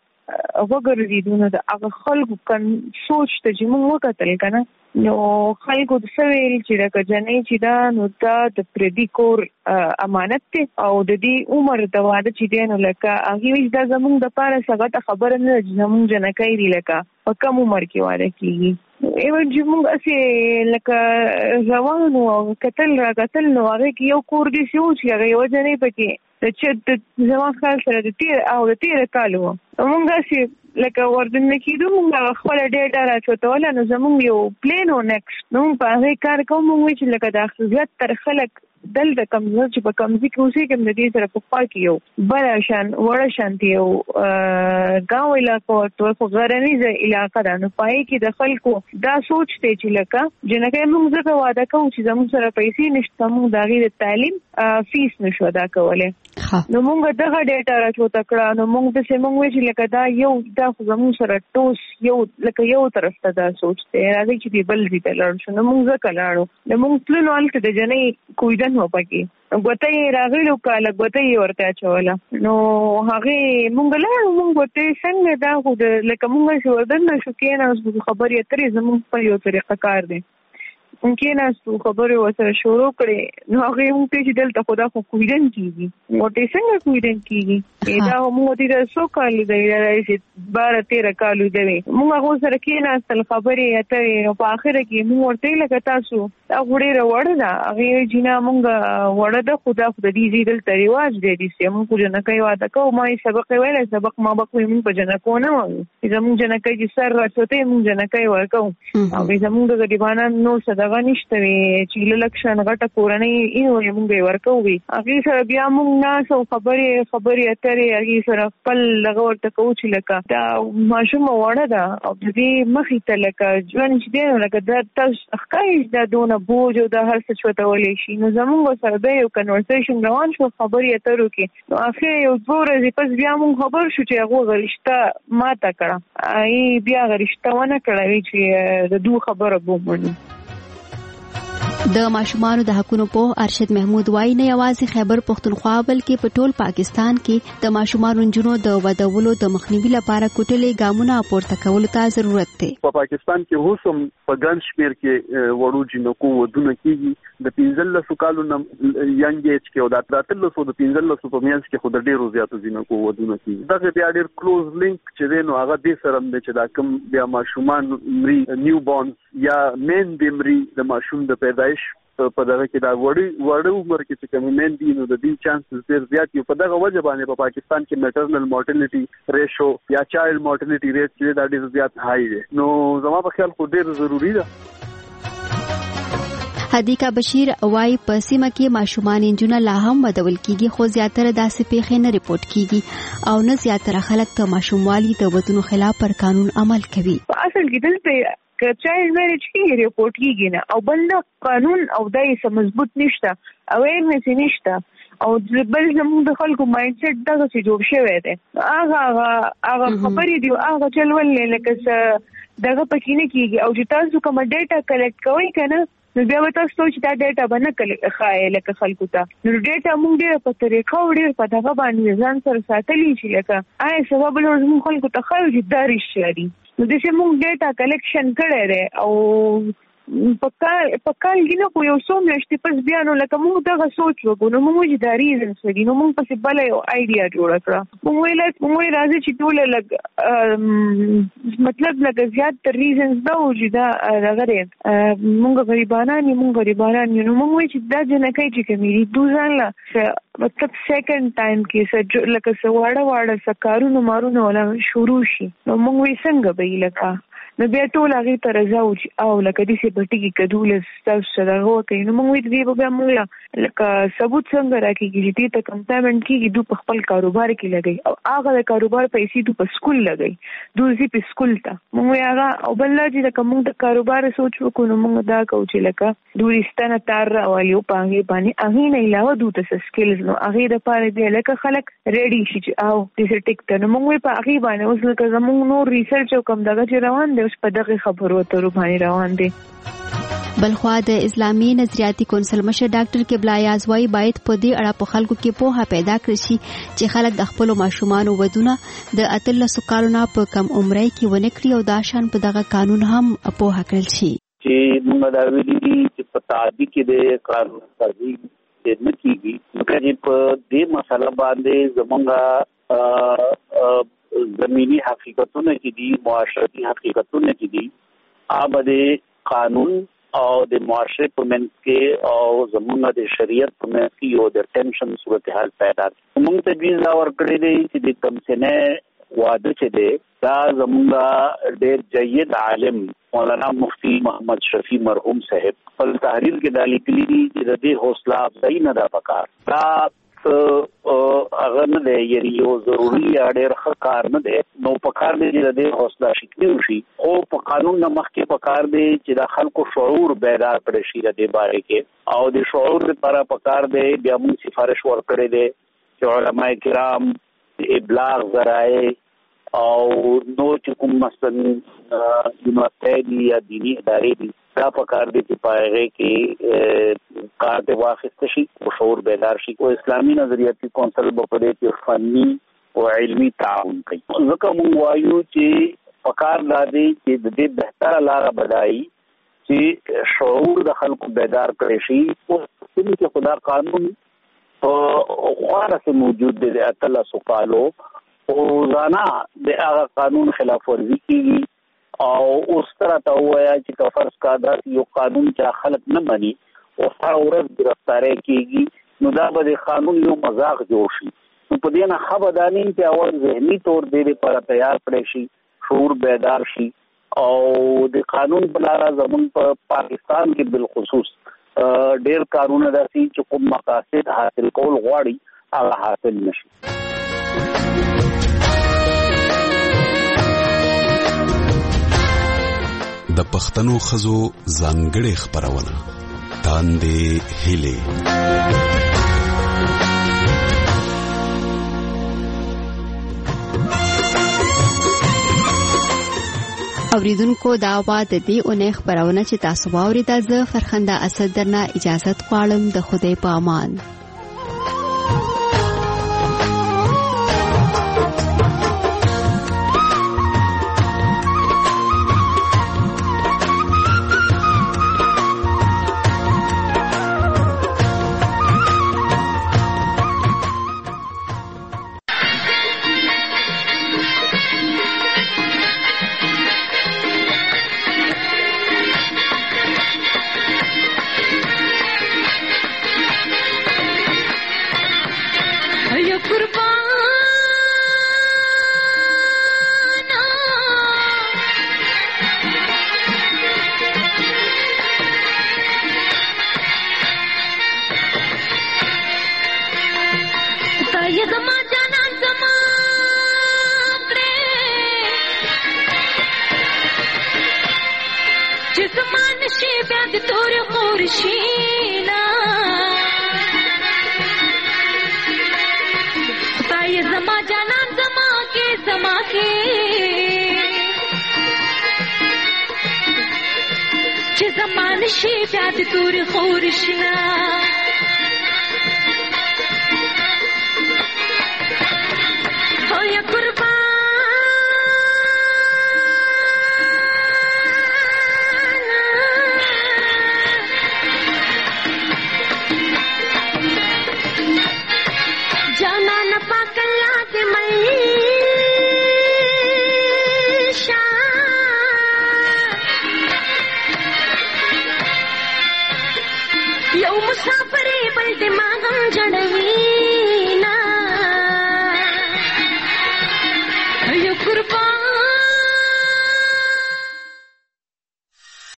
موږ وګورې دونه د هغه خلکو کن سوچ ته چې موږ وکتل کنه نو خلکو د سویل چې راکه جنې چې دا نو دا د پردي کور امانت ته او د دې عمر د واده چې دی نو لکه هغه ویش دا زموږ د پاره څنګه خبره نه زموږ جنکای دی لکه په کوم عمر کې واده کیږي ایون چې موږ اسې لکه روانو او قتل را قتل نو هغه کې یو کور دی چې هغه یو جنې پکې د چې زما خیال سره د تیر او د تیر کالو موږ اسې لکه وردن کېدو موږ خپل ډیټا راچوتول نو زموږ یو پلان او نیکسټ نو په هغه کار کوم موږ چې لکه د اخلاقیات تر خلک دل د کمزور چې په کمزې کې اوسې کوم د دې سره په خوا کې یو بل شان وړ شانتي یو گاو علاقو ته په غرنیزه علاقه ده نو پای کې د خلکو دا سوچ ته چې لکه جنکه موږ زکه واده کوو چې زموږ سره پیسې نشته موږ د غیر تعلیم فیس نشو ادا کولای نو موږ دغه ډیټا راچو تکړه نو موږ د سیمون وی چې لکه دا یو دا زموږ سره ټوس یو لکه یو طرف ته دا سوچ ته راځي چې دی بل دې تلل شو نو موږ زکه لاړو نو موږ تلو الته د جنې کوی نو پکې غوته راغلو کاله غوته ورته چوله نو هغه مونږ لا مونږ ته څنګه دا خو لکه مونږ شو دنه شو کېنه اوس خبرې اترې زموږ په یو طریقه کار دی ممکن است خبرې وسره شروع کړي نو هغه مونږ ته چې دلته خدا خو کویدن کیږي ورته څنګه کویدن کیږي دا مونږ ته د سو کال دی راځي بارہ تیرہ کال دی مونږ هغه سره کېنه اصل خبرې اترې په اخر کې مونږ ورته لکه تاسو دا وړې وړه دا هغه جنا مونږ وړه د خدا خو د دې دل تریواج دی چې مونږ جنا کوي واده کوو ما سبق ویل سبق ما بق مونږ په جنا کو نه وایو چې مونږ جنا کوي سر راځته مونږ جنا کوي ورکو او زمونږ د دیوانه نو صدا غنښت وی چې لکشن غټه کورنۍ یې مونږ ورکوي هغه سره بیا مونږ نه سو خبرې خبرې اترې هغه سره خپل لغه ورته کوو چې لکه دا ماشوم وړه ده او دې مخې ته لکه ژوند چې دی لکه دا تاسو ښکاري دا دونه بوج او د هر څه چوتولې شي نو زمونږ سره به یو کنورسیشن روان شو خبرې اترو کې نو اخر یو دوه ورځې پس بیا مونږ خبر شو چې هغه غرشته ماته کړه ای بیا غرشته ونه کړه چې د دوه خبره بومونه د ماشومانو د حقوقو په ارشد محمود وای نه یوازې خیبر پختونخوا بلکې په ټول پاکستان کې د ماشومانو جنونو د ودولو د مخنیوي لپاره کوټلې ګامونه پورته کولو ته ضرورت دی. په پاکستان کې هوسم په ګڼ شمیر کې وړو جنکو ودونه کیږي د پنځلسو کالو ینګ ایج کې او د اتلسو د پنځلسو په میانس کې خو د ډیرو زیاتو جنکو ودونه کیږي. دا بیا ډیر کلوز لینک چې دی نو هغه دې سره د چې دا کوم بیا ماشومان مري نیو بورنز یا مین دیمري د ماشوم د پیدایش په دغه کې دا وړي وړو عمر کې چې کوم مین دي نو د دې چانسز ډیر زیات دي. په دغه وجه باندې په پاکستان کې میټرنل مورټالټي ریشو یا چایلډ مورټالټي ریټ چې دا ډیر زیات هاي دی. نو زما په خیال خو ډیر ضروری ده. حدیقه بشیر وای په سیمه کې ماشومان انجونه لا هم ودول کیږي خو زیاتره داسې پیښې نه ریپورت کیږي او نه زیاتره خلک ته ماشوموالي د ودونو خلاف پر قانون عمل کوي. اصل کې دلته که چایلډ میریج کې ریپورت کیږي نه او بل قانون او دای سم مضبوط نشته اویرنس نشته او بل زموږ د خلکو مایند سیټ دغه څه جوړ شوی دی. هغه هغه خبرې دی هغه چلول لکه څه دغه پکې نه کیږي او چې تاسو کوم ډیټا کلیکټ کوئ کنه نو بیا به تاسو چې دا ډیټا باندې کلیکټ خای لکه خلکو ته نو ډیټا موږ ډیر په طریقه وړي په دغه باندې ځان سره ساتلی شي لکه آی سبب له موږ خلکو ته خو چې داري شي نو د چې موږ ډیټا کلیکشن کړی دی او په کال په کال کې نو خو یو څو میاشتې پس بیا نو لکه موږ دغه سوچ وکړو نو موږ چې دا ریزنس دي نو موږ پسې بله یو آیډیا جوړه کړه. موږ ویل موږ راځي چې ټول لږ مطلب لږ زیات تر ریزنس دا و چې دا دغه دی موږ غریبانان یو موږ غریبانان یو نو موږ وایي چې دا جنکۍ چې کومې دي دوی ځان له مطلب سیکنډ ټایم کې لکه څه واړه واړه څه کارونه مارونه ولا شروع شي نو موږ وایي څنګه به یې لکه نو بیا ټول هغې ته رضا و چې او لکه داسې به ټکي کدولس ستاسو سره دغه وکړي نو موږ وایي دې به بیا موږ لکه ثبوت څنګه راکېږي چې دې ته کوم پیمنټ کېږي دوی په خپل کاروبار کې لګوي او هغه د کاروبار پیسې دوی په سکول لګوي دوی ځي په سکول ته موږ وایي هغه او بل لا چې لکه موږ د کاروبار سوچ وکړو نو موږ دا کوو چې لکه دوی ستنه تار راولي او په هغې باندې هغې نه علاوه دوی ته څه سکلز نو هغې دپاره دی لکه خلک ریډي شي چې او داسې ټیک ته نو موږ وایي په هغې باندې اوس لکه زموږ نور ریسرچ او کوم دغه چې روان دی اوس په دغې خبرو اترو باندې روان دي. بلخوا د اسلامي نظریاتي کونسل مشر ډاکټر قبله ایاز وايي باید په دې اړه په خلکو کې پوهه پیدا کړي شي چې خلک د خپل ماشومان ودونه د اتلسو کالونو په کم عمر کې ونه کړي او دا شان په دغه قانون هم پوهه کړل شي چې موږ دا ویلي چې په تعدی کې د قانون سازي د نه کیږي چې په دې مسله باندې زمونږه زمینی حقیقتونه کې دي معاشرتي حقیقتونه کې دي آباده قانون او د معاشره په منځ کې او زمونږ د شریعت په منځ کې یو د ټینشن صورتحال پیدا موږ ته ویزا ورکړې دي چې د کمسنه واده چې دی دا زمونږ ډېر جيد عالم مولانا مفتی محمد شفیع مرحوم صاحب په تحریر کې د لیکلي دي چې د دې حوصله افزایی نه دا پکار دا هغه نه دی یعنی یو ضروري یا ډېر ښه کار نه دی نو په کار دی چې د حوصله شکلي وشي خو په قانون نه مخکې په کار دی چې د خلکو شعور بیدار کړی شي د دې باره کې او د شعور لپاره په کار دی بیا موږ سفارش ورکړی دی چې علماء کرام ابلاغ ذرایع او نو چې کوم مثلا یونیورسټي یا دینی ادارې دي دا په کار دی چې پایغه کې کار دی واخیسته شي او شعور بیدار شي او اسلامي نظریاتي کونسل په پدې کې فني او علمي تعاون کوي ځکه موږ وایو چې په کار دی چې د دې بهتره لاره بدایي چې شعور د خلکو بیدار کړي شي او چې خدا قانون او خاصه سره موجود دی د اتلسو کالو او ځانا د هغه قانون خلاف ورزي کیږي او اوس تر ته وایا چې فرض کا دا یو قانون چې خلک نه مانی او هر ورځ گرفتاری کیږي نو دا به قانون یو مزاق جوړ شي نو په دې نه خبرداري چې اول ذهني تور دې لپاره تیار کړی شي شعور بیدار شي او د قانون بلاره زمون په پاکستان کې بالخصوص ډېر کارونه داسي چې کوم مقاصد حاصل کول غواړي هغه حاصل نشي. د پښتنو خزو ځانګړې خبرونه تاندې هلي اوریدونکو دا وا د دې اونۍ خبرونه چې تاسو واوریدل زه فرخنده اسد درنه اجازه غواړم د خدای په امان. یو مسافر بل دماغم جړوي